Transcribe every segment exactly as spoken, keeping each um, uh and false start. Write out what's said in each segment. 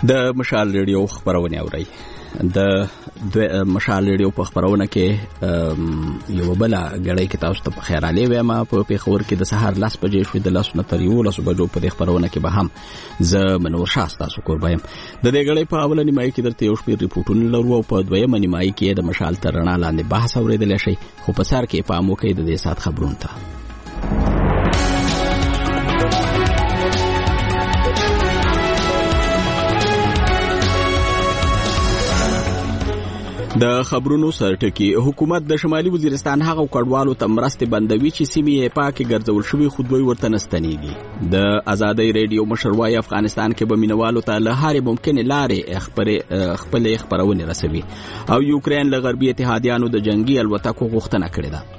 د مشال ریډیو خبرونه اوري. د مشال ریډیو په خبرونه کې یو بل غړی کې تاسو ته خیر علي وایم. په پیښور کې د سهار لاس بجې شوې د لاس نتریو لاس بجو په خبرونه کې به هم ز منور شاه تاسو قربایم. د دې غړی په اول نیمایي کې درته یو شپږ ریپورتونه لرو او په دویمه نیمایي کې د مشال ترنا لاندې بحث اوریدل شي. خو په سر کې په امو کې د دې سات خبرونه ته د خبرونو سرټکی. حکومت د شمالي وزیرستان هغه کډوالو ته مرستې بندوي چې سیمې یې پاکي ګرځول شوی خو دوی ورته نستنیږي. د آزادۍ ریډیو مشر وايي افغانستان کې به مینوالو ته له هرې ممکنه لارې خبرې خپل خبرونه رسوي او یوکرين له غربي اتحادیانو د جنگي الوتکو غوښتنه کړې ده.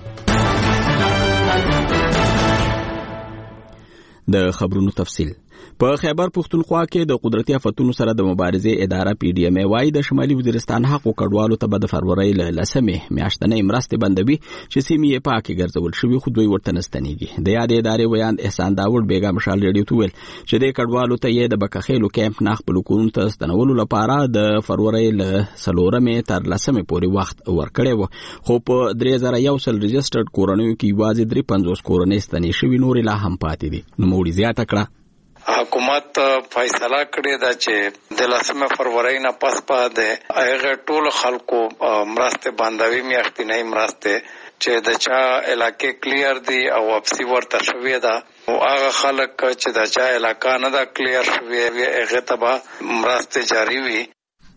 د خبرونو تفصیل. په خیبر پختونخوا کې د قدرتي آفتونو سره د مبارزې اداره پی ډی ایم وايي د شمالي وزیرستان حق کډوالو ته د فروری له لسمې میاشتنې مرستې بندوي چې سیمې یې پاکي ګرځول شوی خو دوی ورته نستنیږي. د یاد ادارې ویاند احسان داوود بیګا مشال ریډیو ته ویل چې د کډوالو ته یې د بکخېلو کیمپ نه خپل کورونو ته ستنولو لپاره د فروری له سلورمې تر لسمې پورې وخت ورکړی و، خو په درې زره یو سل رجسټرډ کورنیو کې یوازې درې پنځوس کورنۍ ستنې شوي، نورې لا هم پاتې دي. نو موړي زیاته کړه حکومت فیصله کړې ده چې د لسمه فروری نه پس په د هغه ټول خلکو مرسته باندې میاشتنۍ مرسته چې د چا علاقې کلیر دي او واپسی ورته شوې ده او هغه خلک چې د چا علاقې نه دا کلیر شوې هغه ته مرسته جاری وي.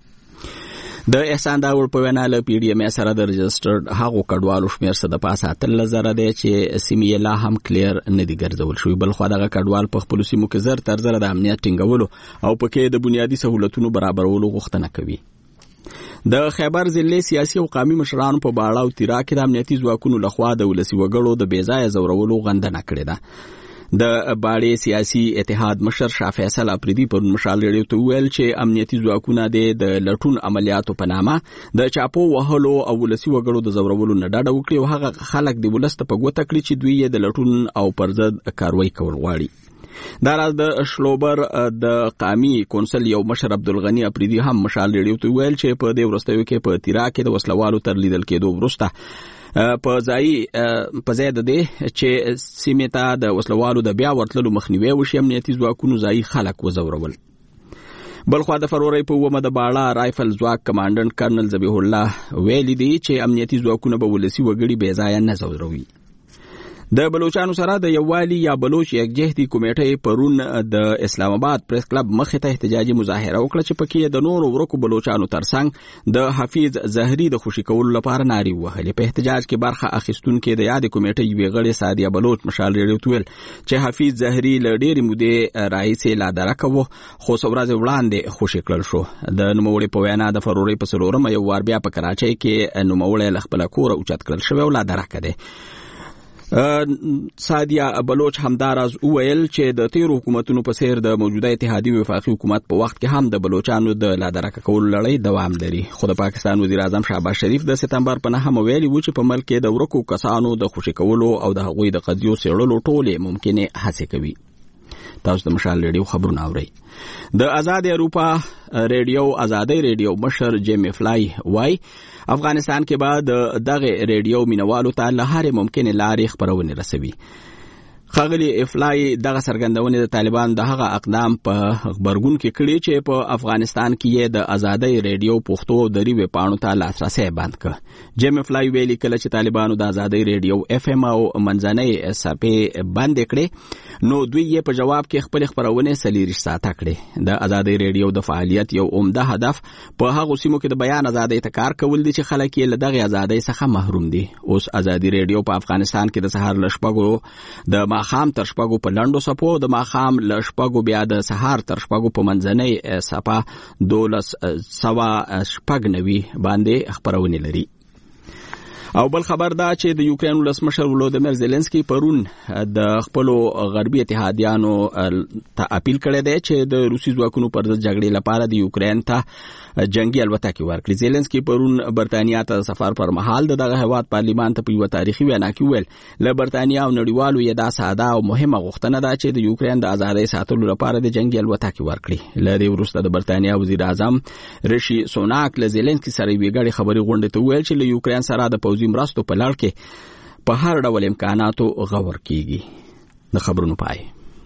د احسان داوود په وینا له پی ډی ایم سره د رجسټرډ هغو کډوالو شمیر څخه د پاسه اتل زره دی چې سیمې لا هم کلیر نه دي ګرځول شوی، بل خو دغه کډوال په خپل سیمو کې زر تر زره د امنیت ټینګولو او پکې د بنیادی سہولتونو برابرولو غوښتنه کوي. د خیبر ضلع سیاسي او قومي مشرانو په باړه او تیرا کې د امنیتي ځواکونو لخوا د ولسی وګړو د بیځای زورولو غندنه کړې ده. د باړې سیاسي اتحاد مشر شاه فیصل اپریدي پر مشال ریډیو ته ویل چې امنیتي ځواکونه د لټون عملیاتو په نامه د چاپو وهلو او ولسی وګړو د زورولو نه ډډه وکړي او هغه خلک د ولست په ګوته کړي چې دوی د لټون او پرضد کاروایی کول غواړي. دا راز د شلوبر د قومي کونسل یو مشر عبدالغنی اپریدي هم مشال ریډیو ته ویل چې په دې ورستیو کې په تیرا کې د وسلوالو تر لیدل کېدو وروسته په ځای په ځای د دې چې سیمې ته د وسلوالو د بیا ورتللو مخنیوي وشي امنیتي ځواکونو ځای خلک وزورول. بلخوا د فروری په ومه د باړه رایفل ځواک کمانډنټ کرنل ذبیح الله ویلي دی چې امنیتي ځواکونه به ولسی وګړي بې ځایه نه زوروي. د بلوچستان سره د یووالي یا بلوچ یکجهتي کمیټې پرون د اسلام آباد پریس کلب مخې ته احتجاجي مظاهره وکړه چې پکې د نورو ورکو بلوچستانو ترڅنګ د حفیظ زهري د خوشي کولو لپاره ناري وهلې. په احتجاج کې برخه اخیستونکو د یاد کمیټې یوې غړي سادیه بلوچ مشال ریډیو ته ویل چې حفیظ زهري له ډېرې مودې راهیسې لا درکه و خو څو ورځې وړاندې خوشي کړل شو. د نوموړي په وینا د فروری په څلورمه یو وار بیا په کراچۍ کې نوموړی له خپله کوره اوچت کړل شوی او لا درکه دی. سادیه بلوچ همداراز وویل چې د تیر حکومتونو په څیر د موجوده اتحادیې وفاقي حکومت په وخت کې هم د بلوچستانو د لادرکه کولو لړۍ دوام لري. خو د پاکستان وزیر اعظم شهباز شریف د سپتمبر په نهمه ویلي و چې په ملک کې د ورکو کسانو د خوشي کولو او د هغوی د قضیو څېړلو ټولې ممکنه هڅې کوي. تاسو د مشال ریډیو خبرونه اورئ. د آزاد اروپا ریډیو آزادۍ ریډیو مشر جیمی فلای وای افغانستان کې به دغه ریډیو مینوالو ته له هرې ممکنه لارې خبرونه رسوي. خاغلی افلای دغه سرګندونه د طالبان د هغه اقدام په خبرګون کې کړي چې په افغانستان کې د آزادۍ ریډیو پښتو د ریوي پاڼو ته لاسرسي بند کړ. جیم افلای ویلي کله چې طالبانو د آزادۍ ریډیو اف ام او منځنۍ صفحې بند کړي نو دوی یې په جواب کې خپل خبرونه سلیریش ساته کړي. د آزادۍ ریډیو د فعالیت یو عمده هدف په هغه سیمو کې د بیان آزادۍ ته کار کول دي چې خلک یې له دغه آزادۍ څخه محروم دي. اوس آزادۍ ریډیو په افغانستان کې د سهار لشپګو د ماخام تر شپږو په لنډو صفو د ماخام له شپږو بیا د سهار تر شپږو په منځنۍ صفه دولس سوا شپږ نوي باندې خبرونه لري. او بل خبر دا چې د یوکرين ولسمشر ولودیمیر زيلنسکي پرون د خپل غربي اتحادیانو ته اپیل کړی دی چې د روسي ځواکونو پر ضد جګړې لپاره د یوکرين ته جنگي الوتکې ورکړي. زيلنسکي پرون برتانیا ته سفر پر مهال دغه هیواد پارلیمان ته په یو تاریخي وینا کې ویل له برتانیا او نړیوالو یې دا ساده او مهمه غوښتنه ده چې د یوکرين د ازادۍ ساتلو لپاره د جنگي الوتکې ورکړي. له دې وروسته د برتانیا وزیر اعظم ریشي سوناک له زيلنسکي سره ویګړي خبري غونډه ته ویل چې له یوکرين سره د پوځي مرستو په لړ کې په هر ډول امکاناتو غور کیږي. د خبرونو پای.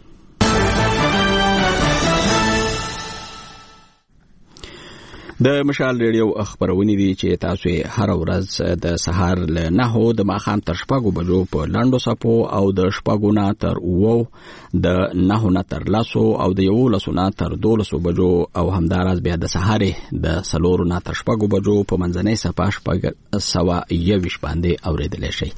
د مشال ریډیو خبرونه دي چې تاسو هر ورځ د سهار له نهو د ماخام تر شپږو بجو په لاندو سپو او د شپږو نه تر اوو د نهو نه تر لاسو او د یو لاسو نه تر دولسو بجو او همدارس بیا د سهار د سلورو نه تر شپږو بجو په منځنۍ سپا شپږ سوا یوش باندې اوریدل شي.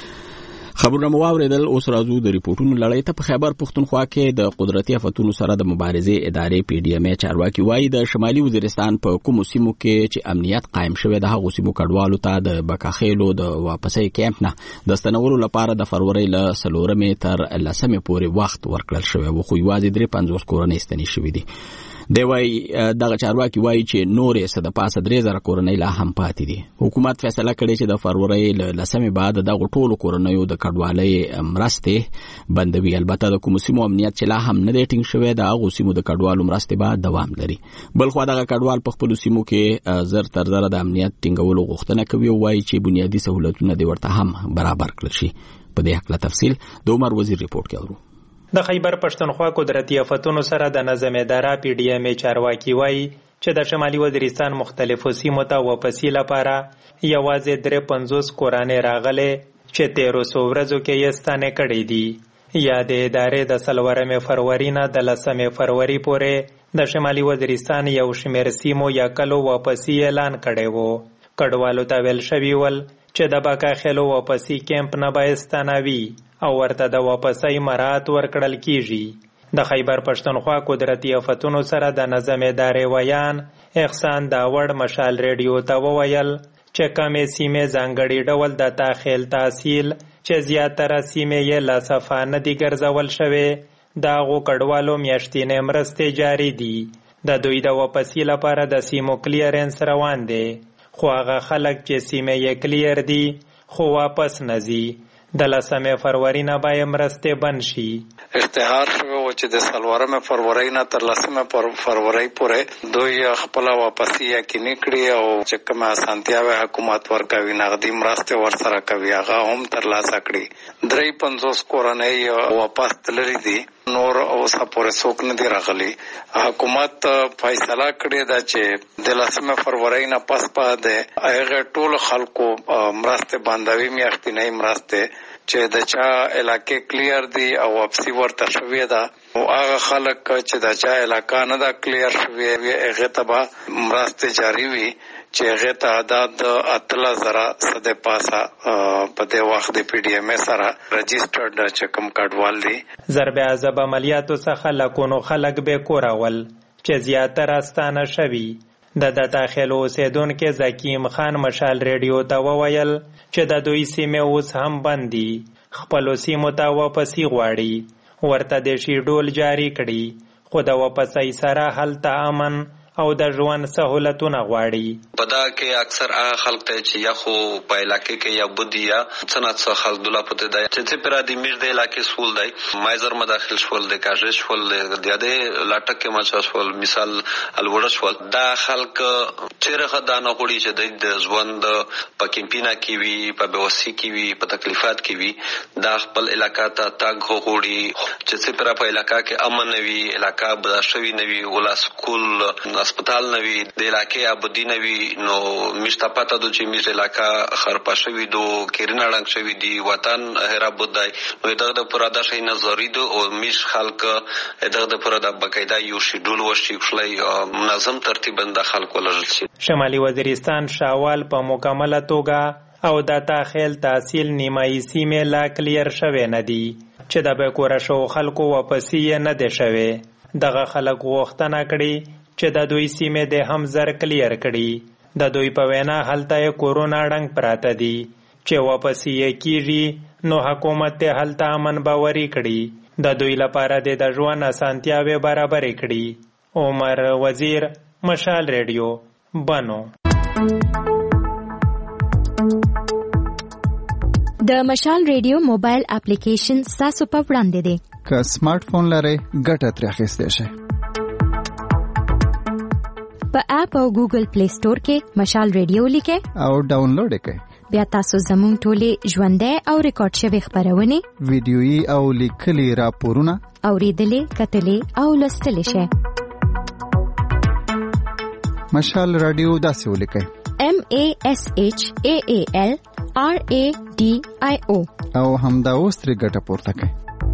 خبرونه مو اوریدل. اوس راځو د ریپورتونو لړۍ ته. په خیبر پختونخوا کې د قدرتي آفتونو سره د مبارزې ادارې پی ډی ام ای چارواکي وایي د شمالي وزیرستان په کومو سیمو کې چې امنیت قائم شوی د هغو سیمو کډوالو ته د بکاخېلو د واپسۍ کیمپ نه د ستنولو لپاره د فروری له څلورمې تر لسمې پورې وخت ورکړل شوی و، خو یوازې درې پنځوس کورنۍ ستنې شوي دي. دی وایي دغه چارواکي وایي چې نورې څه د پاسه درې زره کورنۍ لا هم پاتې دي. حکومت فیصله کړې چې د فروری له لسمې بعد دغه ټولو کورنیو د کډوالۍ مرستې بندوي. البته د کوم سیمو امنیت چې لا هم نه دی ټینګ شوی د هغو سیمو د کډوالو مرستې به دوام لري. بلخوا دغه کډوال په خپلو سیمو کې زر تر زره د امنیت ټینګولو غوښتنه کوي او وایي چې بنیادي سهولتونه دې ورته هم برابر کړل شي. په دې هکله تفصیل د عمر وزیر ریپورت کې اورو. د خیبر پښتونخوا قدرتي آفتونو سره د نظم اداره پی ډی ام ای چارواکي وایي چې د شمالي وزیرستان مختلفو سیمو ته واپسې لپاره یوازې درې پنځوس کورنۍ راغلي چې تیرو څو ورځو کې یې ستانې کړې دي. یا د ادارې د څلورمې فروری نه د لسمې فروری پورې د شمالي وزیرستان یو شمېر سیمو یا کلو واپسې اعلان کړی و. کډوالو ته ویل شوي ول چې د بکاخېلو واپسې کیمپ نه به استانوي او ورته د واپسۍ مراعات ورکړل کیږي. د خیبر پښتونخوا قدرتي آفتونو سره د نظم ادارې ویان احسان داوړ مشال ریډیو ته وویل چې کمې سیمې ځانګړي ډول د تاخیل تحصیل چې زیاتره سیمې یې لا صفا نه دي ګرځول شوې د هغو کډوالو میاشتینې مرستې جاري دي. د دوی د واپسۍ لپاره د سیمو کلیرنس روان دی، خو هغه خلک چې سیمې یې کلیر دي خو واپس نه ځي د لسمې فروری نه به مرستې بند شي. اشتهار شوی و چې د څلورمې فروری نه تر لسمې فروری پورې دوی خپله واپسي یقیني کړي او چې کومه اسانتیاوې حکومت ورکوي نغدي مرستې ورسره کوي هغه هم ترلاسه کړي. درې پنځوس کورنۍ واپس تللي دي، نور اوسه پورې څوک نه دي راغلي. حکومت فیصله کړې ده چې د لسمې فروری نه پس به د هغه ټولو خلکو مرستې بندوي، میاشتنۍ مرستې چې د چا علاقې کلیر دي او واپسی ورته شوې ده او هغه خلک چې د چا علاقه نه ده کلیر شوې وي هغې ته به مرستې جاري وي چې هغې ته عدد اتلس زره څه د پاسه په دې وخت د پی ډي ام ای سره رجسټرډ چې کوم کډوال دي. ضرب عذاب عملیاتو څخه لکونو خلک بې کوره ول چې زیاتره ستانه شوي. د د داخلو اوسېدونکي زکیم خان مشال ریډیو ته وویل چې د دوی سیمې اوس هم بند دي، خپلو سیمو ته واپسي غواړي، ورته د شي ډول جاري کړي، خو د واپسۍ سره هلته امن او د ژوند سهولتونه غواړي. په دا کې اکثر هغه خلک ته چې یا خو په علاقې کې یا بودی یا څنګه څه خلک دوله پته دی چې پر دې میر د علاقې سول دی مایزر مداخل شول د کاژ شول د دې لاټک کې مچ شول مثال الوړ شول دا خلک چیرې خدانه غوړي چې د ژوند په کیمپینا کې وي په بوسي کې وي په تکلیفات کې وي دا خپل علاقې ته تاګ غوړي چې پر په علاقې کې امن وي علاقې بداشوي نوي ولا سکول هسپتال نوي د علاقې ابدي نوي نو مشته پته دو چې میش علاقې خرپا شوی دو کیرنا رنګ شوی دی وطن هرا بودای نو دغه د پراده شي نظری دو او میش خلک دغه د پراده بقایده یو شیډول وشي خلای منظم ترتیب د خلک ولرل شي. شمالي وزیرستان شاوال په مکمله توګه او د تاخیل تحصیل نیمایي سیمې لا کلیر شوی نه دی چې د بکوره شو خلکو واپسی نه دی شوی. دغه خلک غوښتنه کړي چې د دوی سیمې د هم زر کلیر کړي. د دوی په وینا هلته کورونا ډنګ پراته دي چې واپسی یې کیږي نو حکومت ته هلته امن باوري کړي د دوی لپاره د ژوند اسانتیاوې برابرې کړي. عمر وزیر، مشال ریډیو، بنو. د مشال ریډیو موبایل اپلیکیشن ستاسو په وړاندې دی. که سمارټ فون لرئ ګټه ترې اخیستی شئ. په اپ او ګوګل پلی سٹور کې مشال ریډیو لیکئ او ډاونلوډ یې کړئ. بیا تاسو زموږ ټولې ژوندۍ او ریکارډ شوې خپرونې، ویډیويي او لیکلي راپورونه اورېدلې، کتلې او لوستلی شئ. مشال رادیو داسې ولیکئ: M A S H A A L R A D I O او همدا اوس ترې ګټه پورته کړئ.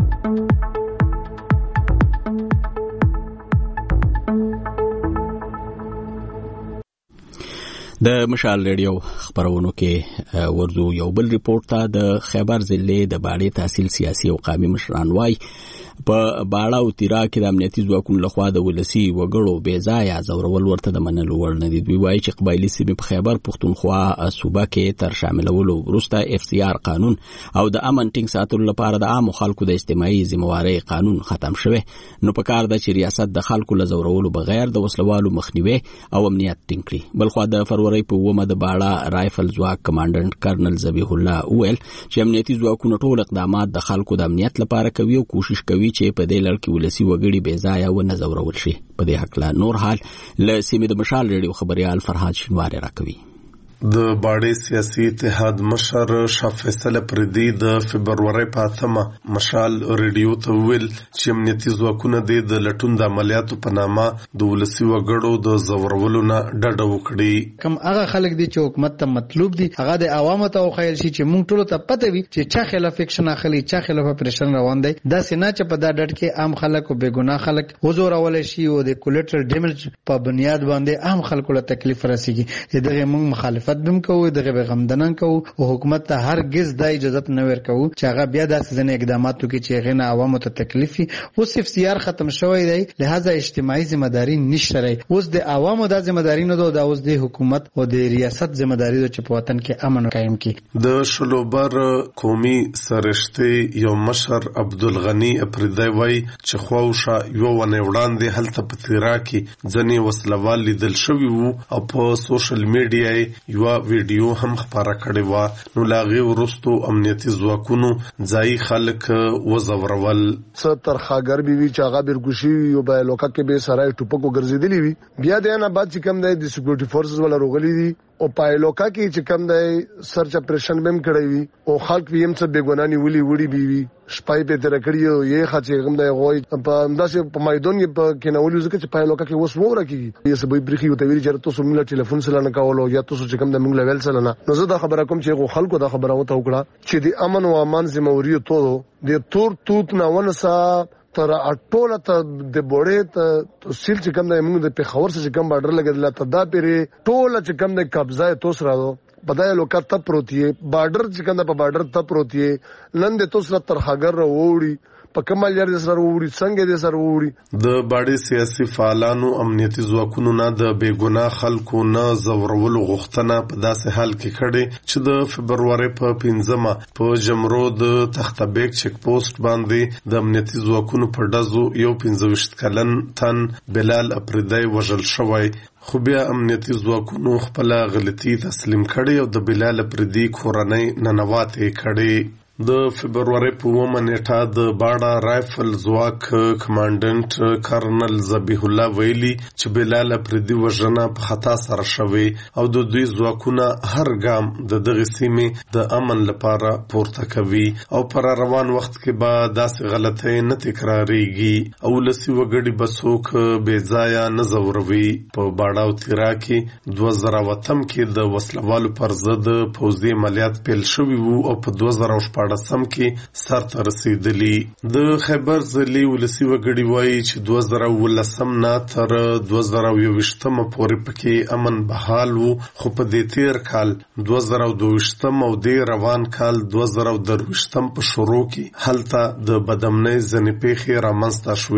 د مشال ریډیو خبرونو کې ورځو یو بل ریپورت ته. د خیبر ضلع د باړې تحصیل سیاسي او قومي مشران وایي په باړه او تیرا کې د امنیتي ځواکونو لخوا د ولسي وګړو بې ځایه ځورول ورته د منلو وړ نه دي. دوی وایي چې قبایلي سیمې په خیبر پښتونخوا صوبه کې تر شاملولو وروسته اف سی آر قانون او د امن ټینګ ساتلو لپاره د عامو خلکو د اجتماعي ذمہوارۍ قانون ختم شوی. نو په کار ده چې ریاست د خلکو له ځورولو بغیر د وسلوالو مخنیوي او امنیت ټینګ کړي. بلخوا د فروری په اوومه د باړه رایفل ځواک کمانډنټ کرنل ذبیح الله وویل چې امنیتي ځواکونه ټول اقدامات د خلکو د امنیت لپاره کوي او کوشش کوي چې په دې لړ کې ولسي وګړي بې ځایه ونه ځورول شي. په دې هکله نور حال له سیمې د مشال ریډیو خبريال فرهاد شینواری راکوي. د باړې سیاسي اتحاد مشر شاه فیصل پردي د فبرवरी په اتمه مشال ریډیو ته ویل چې امنیتي ځواکونه د لټون د عملیاتو په نامه د ولسي وګړو د زورولو نه ډډه وکړي. کوم هغه خلک دي چې حکومت ته مطلوب دي هغه د عوامو ته خیال شي چې موږ ټول ته پته وي چې چا خلاف اکشن اخلي، چا خلاف اپریشن روان دی. دا سینا چې په دا ډډ کې عام خلک او بے ګناه خلک وزورول شي او د کولیټرل ډیمیج په بنیاد باندې عام خلکو له تکلیف رسیږي. دغه موږ مخالفت بم کوو، دغه به غمدنن کوو او حکومت ته هرگز د اجازه نه ورکوو چې هغه بیا د ځنې اقدامات وکړي چې غنه عوامو ته تکلیف وي. اوس اف سی آر ختم شوی دی، لہذا اجتماعي ذمہ داری نشته. اوس د عوامو د ذمہ داری نه ده، اوس د حکومت او د ریاست ذمہ داری ده چې په وطن کې امن قائم کړي. د شلوبر قومي سرشتي یو مشر عبدالغنی افریدی وای چې خواوشه یو ونه وړاندې هلته په تیرا کې ځنې وسلوال لیدل شوی وو او په سوشل میډیا یو ویډیو هم خبره کړې و. نو لاغي ورستو امنیتي ځواکونو ځای خلک وزورول. څه ترخاګر بي وی چې هغه برګوشي یو به لوکا کې به سړی ټوپکو ګرځېدلی وي. بیا د نه بعد چې کوم د سکیورټي فورسز ولا روغلي دي او پایلوکا کې چې کوم د سرچ اپریشن بم کړی وي او خلک ویم څه بیګونانی ولي وړي بي وي شپای په تر کړی یو خاطر کوم د غوي په انداسه په میدان کې په کې نو ولې ځکه چې پایلوکا کې وس وره کیږي. یې سبې برخي او تویل چې تاسو موږ ټلیفون سره نه کولو یا تاسو چې کوم د موږ لیول سره نه. نو زه دا خبره کوم چې خلکو دا خبره وته وکړه چې د امن او امان ذمہواری ته د تور توت نه ونسا تر اټوله ته د بوړې ته سیل چې کوم د موږ د پیښور سره کوم بارډر لګیدل ته دا پیری ټوله چې کوم د قبضه توس راځو بدای لوکا ته پروتي بارډر چې کوم په بارډر ته پروتي نن د توس را ترخاګر وروړي په کمال یار د سره ووري څنګه د سره ووري. د باړې سیاسي فعالانو امنیتي ځواکونو نه د بیګناه خلکو نه زورولو غوښتنه په داسې حال کې کړي چې د فبرवरी په پنځمه په جمرو د تختبیک چک پوسټ باندې د امنیتي ځواکونو په ډزو یو پنځه ویشت کلن تن بلال افریدی وژل شوی. خو بیا امنیتي ځواکونو خپل غلطي تسلیم کړي او د بلال افریدی کورنۍ ننواتې کړي. د فبرवरी په اوومه نیټه د باړه رایفل ځواک کمانډنټ کرنل ذبیح الله ویلي چې بلال افریدی وژنه په خطا سره شوی او د دوی ځواکونه هر ګام د دغه سیمې د امن لپاره پورته کوي او پر روان وخت کې به داسې غلطۍ نه تکراریږي او لسی وګړي بسوک بې ځایه نه زوروي. په باړه او تیرا کې دوه زره وتم کې د وسلوالو پر ضد پوځي عملیات پیل شوي وو او په دوه زره شپږ سم کې سر ته رسیدلی. د خیبر ضلع ولسی وګړي وایي چې دوه زره ولسم نه تر دوه زره یوویشتم پورې پکې امن بحال وو. خو په دې تیر کال دوه زره دویشتم او د روان کال دوه زره درویشتم په شروع کې هلته د بدامنۍ ځنې پیښې رامنځته شوې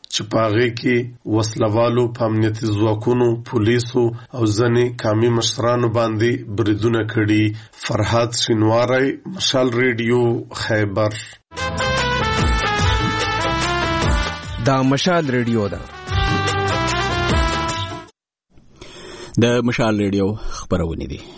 چې پاغې کې وسلوالو په امنیتي ځواکونو پولیسو او ځنې قومي مشرانو باندې بریدونه کړي. فرهاد شینواری، مشال ریډیو، خیبر. دا مشال ریډیو ده. د مشال ریډیو خبرونه دي.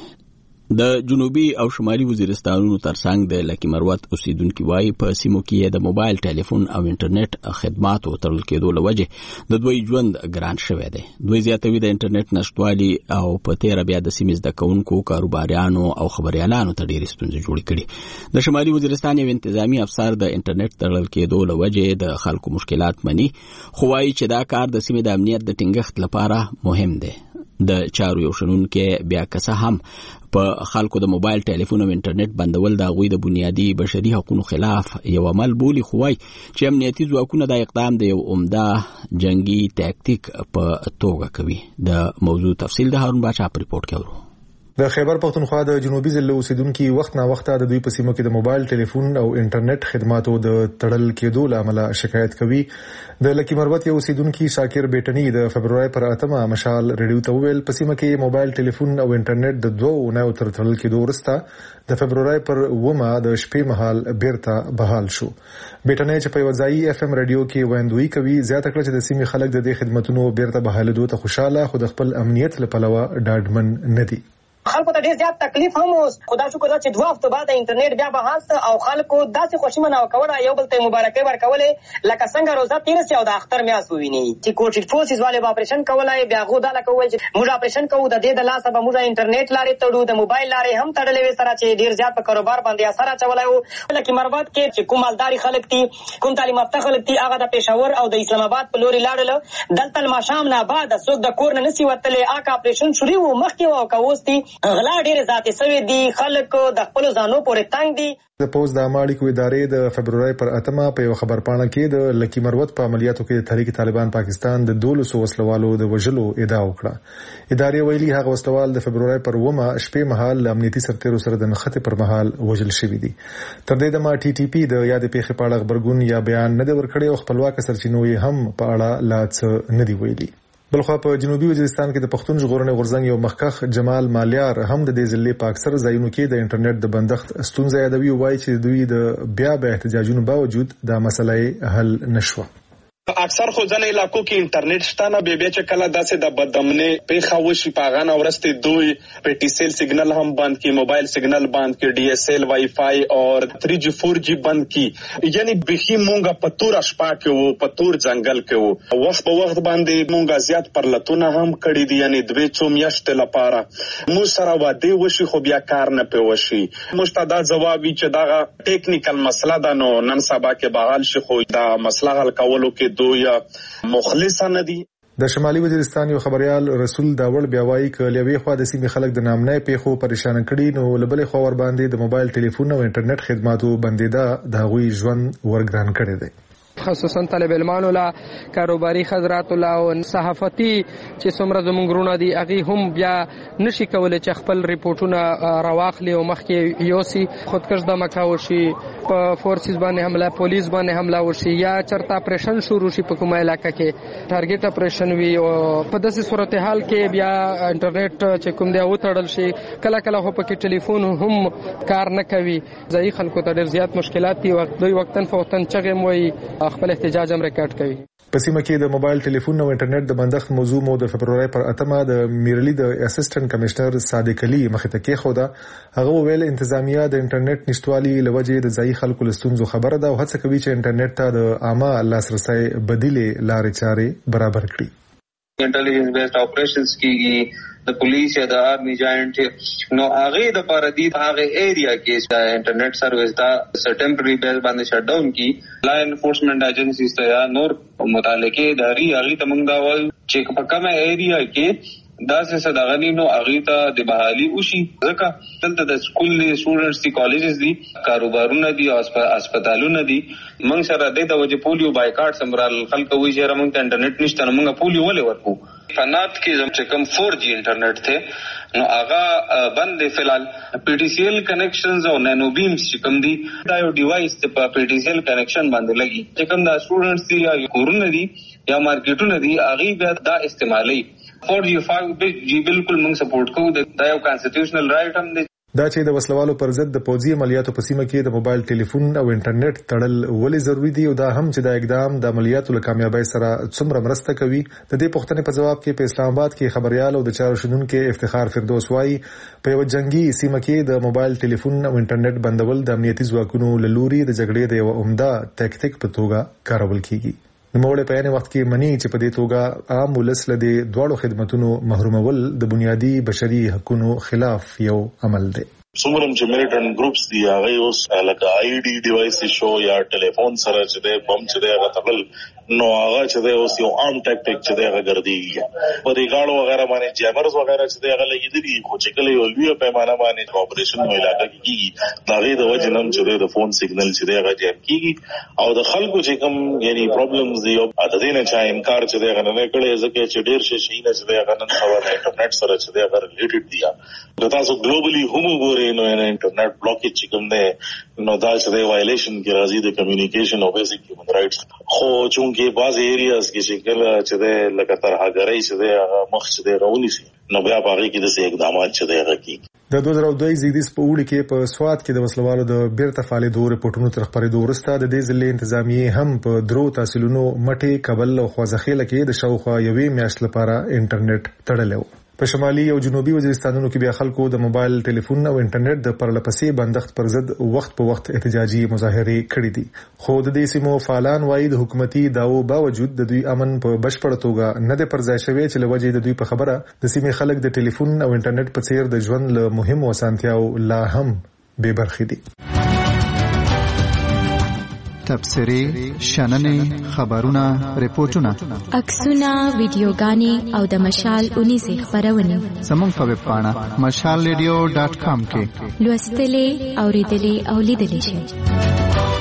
د جنوبي او شمالي وزیرستانونو ترڅنګ د لکی مروت اوسیدونکو وايي په سیمو کې د موبایل ټلیفون او انټرنیټ خدماتو تړل کېدو لوجه د دوی ژوند ګران شوی دی. دوی زیاتوي د انټرنیټ نشټوالي او په تیر بیا د سیمې زده کوونکو، کاروباریانو او خبريالانو ته ډېرې ستونزې جوړې کړي. د شمالي وزیرستان یو انتظامی افسر د انټرنیټ تړل کېدو لوجه د خلکو مشکلات مني، خو وايي چې دا کار د سیمې د امنیت د ټینګښت لپاره مهم دی. د چارو یو شنونکو بیا که څه هم په خلکو د موبایل ټلیفون او انټرنیټ بندول د غوي د بنیادی بشري حقوقو خلاف یو عمل بولی، خو وايي چې امنیتي ځواکونه د اقدام د یو عمده جنگي تاکتیک په توګه کوي. د موضوع تفصیل د هارون باچا په ریپورت کې ورو. د خیبر پختونخوا د جنوبي ضلع اوسیدونکو وخت نا وخت د دوی په سیمو کې د موبایل ټلیفون او انټرنیټ خدماتو د تړل کېدو لامل شکایت کوي. د لکی مروت یو اوسیدونکو شاکر بیٹنی د فبرवरी پر اتمه مشال ریډیو ته ویل په سیمه کې موبایل ټلیفون او انټرنیټ د دوه نه تر تړل کېدو وروسته د فبرवरी پر ومه د شپې مهال بیرته بحال شو. بیٹنی چې په وځای اف ام ریډیو کې ویندوي کوي زیاته کړه چې د سیمې خلک د دې خدماتونو بیرته بحالېدو ته خوشاله، خو د خپل امنیت لپاره ډاډمن نه دي. خلکو ته ډیر زیات تکلیف هم اوس خدا شکر چې دوه هفته بعد انټرنیټ بیا بحث او خلکو داسې خوشمنه وکړه، یو بل ته مبارکي ورکولې لکه څنګه روزه تیر سي او د اختر میاس وویني چې کوټ فورسز والے اپریشن کولای، بیا غو دا لکه وایي چې موږ اپریشن کوو د دې د لاسه به موږ انټرنیټ لارې تړو، د موبایل لارې هم تړلې وي سره چې ډیر زیات په کاروبار باندې اثر اچولای وو. لکه مربوط کې چې کوم مالداري خلک دي، کوم تعلیم یافته خلک دي، هغه د پېښور او د اسلام آباد په لوري لاړل. دلته الماشام نه بعد څوک د کور نه نسی وتلې، اګه اپریشن شروع وو مخکې وو کاوستي غلا ډیر ذاتي سوي دي، خلک د خپل ځانو پورې تنگ دي. د پوز د اماړیکو ادارې د فبرवरी پر اتمه په یو خبر پاڼه کې د لکی مروت په عملیاتو کې تحریک طالبان پاکستان د دولسو وسلوالو د وژلو ادعا وکړه. ادارې ویلي هغه وسلوال د فبرवरी پر ومه شپې مهال امنیتي سرتیرو سره د نښتې پر مهال وژل شوی دي. تر دې دمه ټي ټي پی د یاد پیښې په اړه خبرګون یا بیان نه دی ورکړی او خپلواک سرچینو یې هم په اړه لا څه نه دی ویلي. بلخوا په جنوبي وزیرستان کې د پښتون ژغورنې غورځنګ یو مخکخ جمال مالیار هم د دې ضلع په اکثر ځایونو کې د انټرنیټ د بندښت ستونزې یادوي او وایي چې دوی د بیا بیا احتجاجونو باوجود دا مسله حل نشوه. اکثر خو ځنه علاقو کې انټرنیټ شته نه، به به چې کله داسې د بدامنه پیښه وشي پاغان اورسته دوی په ټي سیل سیګنل هم بند کی، موبایل سیګنل بند کی، ډي اس ایل وائی فائی اور تھری جی فور جی بند کی، یعنی بخي مونږه په تور شپه کې وو، په تور ځنګل کې وو، وخت په وخت باندې مونږه زیات پرلتونه هم کړی دي، یعنی دوی څو میاشتې لپاره مو سره واده وشي خو بیا کار نه پوي. مستعد جواب چې دا ټیکنیکل مسله ده، نو نن سبا کې بحال شي خو دا مسله حل کولو کې دوی مخلصانه دي. د شمالي وزیرستان یو خبريال رسول داول بیا وایي ک لوي خو د سیمې خلک د نامنې پیښو پریشان کړي، نو لبلې خو ور باندې د موبایل ټلیفون او انټرنیټ خدماتو بندیدا د غوي ژوند ورګران کړي دي. خصوصا طالب علمانو لا کاروباري حضرات لا او صحافتي چې څومره زمونږ رونه دي هغه هم بیا نشي کولای چې خپل ریپورتونه راواخلي او مخکې یوسي خودکش د مکاوشي په فورسز باندې حمله، پولیس باندې حمله وشي یا چرته اپریشن شروع شي په کومه علاقه کې ټارګټ اپریشن وي او په داسې صورتحال کې بیا انټرنیټ چې کوم دی او تړل شي، کله کله هو پکې ټلیفون هم کار نه کوي. ځای خلکو ته ډېر زیات مشکلات دي، وخت دوی وختن فوتن چغم وي خپل احتجاج هم ریکارډ کوي. په سیمه کې د موبایل ټلیفون او انټرنیټ د بندښت موضوع مو د فبرवरी پر اتمه د میرلی د اسسټنټ کمشنر صادق علي مخې ته کې خوده. هغه ویل انتظامیه د انټرنیټ نشټوالي لوجه د ځای خلکو لستونزو خبره ده او هڅه کوي چې انټرنیټ ته د عامه لاسرسي بدیلې لارې چارې برابر کړي. انټيليجنس بیسډ اپریشنز کیږي د پولیس یا د آرمي جاینټ نو هغه د پاره دي هغه ایریا کې د انټرنیټ سرویس دا ټمپرری بیس باندې شټ ډاون کی لا انفورسمنت ایجنسیز ته یا نور متعلقه اداري هغه ته موږ دا وایو چې په کومه ایریا کې دا څه صداغنی نو هغه ته د بحالي وشي، ځکه دلته د سکول دي، سټوډنټس دي، کالجز دي، کاروبارونه دي او هسپتالونه دي. موږ سره د وجه پولیو بایکاټ سمرال خلک وایي چې موږ ته انټرنیټ نشته، موږ پولیو ولې ورکو. فنات کې زم چې کوم فور جی انټرنیټ ته نو هغه بند دی فلال. پی ټی سی ایل کنیکشنز او نانو بیمز چې کوم دي دا یو ډیوایس ته په پی ټی سی ایل کنیکشن باندې لګي، چې کوم دا سټوډنټس دي یا کورونه دي یا مارکیټونه دي هغه بیا دا استعمالي فور جی فایو جی بالکل موږ سپورټ کوو. دا یو کانسټیټیوشنل رائټ هم دی. دا چې د وسلوالو پر ضد د پوځي عملیاتو په سیمه کې د موبایل ټلیفون او انټرنیټ تړل ولې ضروری دي او دا هم چې دا اقدام د عملیاتو له کامیابی سره څومره مرسته کوي، د دې پوښتنې په جواب کې په اسلام آباد کې خبريال او د چارو شنونکو افتخار فردوس وايي په یو جنگي سیمه کې د موبایل ټلیفون او انټرنیټ بندول د امنیتي ځواکونو له لوري د جګړې د یو عمده ټاکټیک په توګه کارول کیږي. نوموړی په یانه وخت کې مني چې په دې توګه عام ولس له دې دواړو خدماتونو محرومول د بنیادی بشري حقوقو خلاف یو عمل دی. څومره چې میلیټنټ ګروپس دي هغه اوس لکه آی ډي ډیوایس شو یا ټلیفون سره چې د بم چې د غتبل نو هغه چې د اوس یو عام ټاکټیک چې د غردي په دې غاړو وغیرہ باندې جامرز وغیرہ چې د هغه لګیدلي خو چې کله یو لوی پیمانه باندې کوپریشن نو علاقه کې کیږي دا غي د وجه نن چې د فون سیګنل چې د هغه جام کیږي او د خلکو چې کوم یعنی پرابلمز دی او د دې نه چې انکار چې د هغه نه کړي ځکه چې ډیر شي شي نه چې د هغه نن خبره انټرنیټ سره چې د هغه ریلیټډ دی دا تاسو ګلوبلی هم وګورئ نو انټرنیټ بلاکیج چې کوم دی نو دا چې د وایلیشن کې راځي د کمیونیکیشن او بیسیک هیومن رائټس خو چونکه بعض ایریاز کې چې کله چې د لکه ترهګرۍ چې د مخ چې د غونی سي نو بیا باغې کې د سي اقدامات چې د هغه کې د دوه زره دوه زیږدیز په وړي کې په سواد کې د وسلوالو د بیرته فعالیت رپورټونو تر خبرېدو وروسته د دې ځلې انتظامیه هم په درو تحصیلونو مټي کابل او خوځخېله کې د شاوخوا یوې میاشت لپاره انټرنیټ تړلی و. په شمالي او جنوبي وزیرستانونو کې بیا خلکو د موبایل ټلیفون او انټرنیټ د پرلپسې بندښت پر ضد وخت په وخت احتجاجي مظاهرې کړې دي، خو د دې سیمو فعالان وايي د حکومتي داو باوجود د دوی امن په بشپړ توګه نه د پرځای شوی چې لوجې د دوی په خبره د سیمې خلک د ټلیفون او انټرنیټ په څیر د ژوند له مهمو اسانتیاو لا هم بې برخې دي. تبصرې، شننې، خبرونه، ریپورتونه، عکسونه، ویډیوګانې او د مشال اونیزې خبرونه زموږ په ویب پاڼه مشال ریډیو ډاټ کام کې لوستلې، اوریدلې او لیدلې شئ.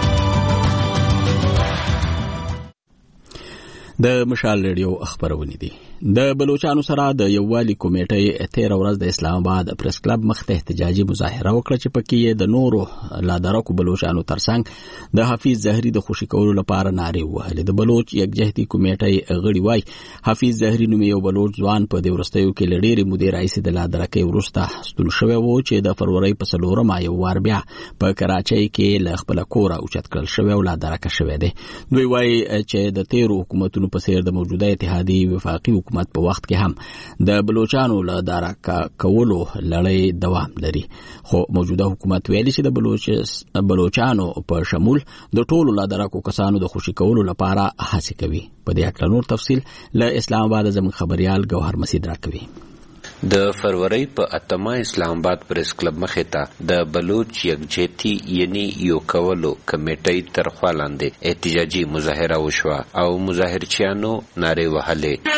د مشال ریډیو خبرونه دي. د بلوچستان سره د یووالي کمیټې تیر ورځ د اسلام آباد پریس کلب مخته احتجاجي مظاهره وکړه چې پکې د نورو لادرکو بلوچستانو ترڅنګ د حفیظ زهري د خوشی کولو لپاره نارې وهلې. د بلوچ یکجهتي کمیټې غړي وای حفیظ زهري نوم یو بلوچ ځوان په د ورستیو کې لډيري مدیر رئیس د لادرکې ورسته ستول شوی وو چې د فروری په څلورمه یو وار بیا په کراچۍ کې ل خپل کور او چت کړل شوی او لادرکه شوی دی. دوی وای چې د تیرو حکومتونو په څیر د موجوده اتحادي وفاقي حکومت په وخت کې هم د بلوچستانو له دارکه کولو لړۍ دوام لري، خو موجوده حکومت ویلي چې د بلوچ بلوچستانو په شمول د ټولو له دارکو کسانو د خوشی کولو لپاره هڅه کوي. په دې اړه نور تفصیل له اسلام آباد زموږ خبريال گوهر مسعود راکوي. د فروری په اتمه اسلام آباد پریس کلب مخې ته د بلوچ یکجهتي یعنی یو کولو کمیټې تر خوا لاندې احتجاجي مظاهره وشوه او مظاهرچیانو نارې وهلې.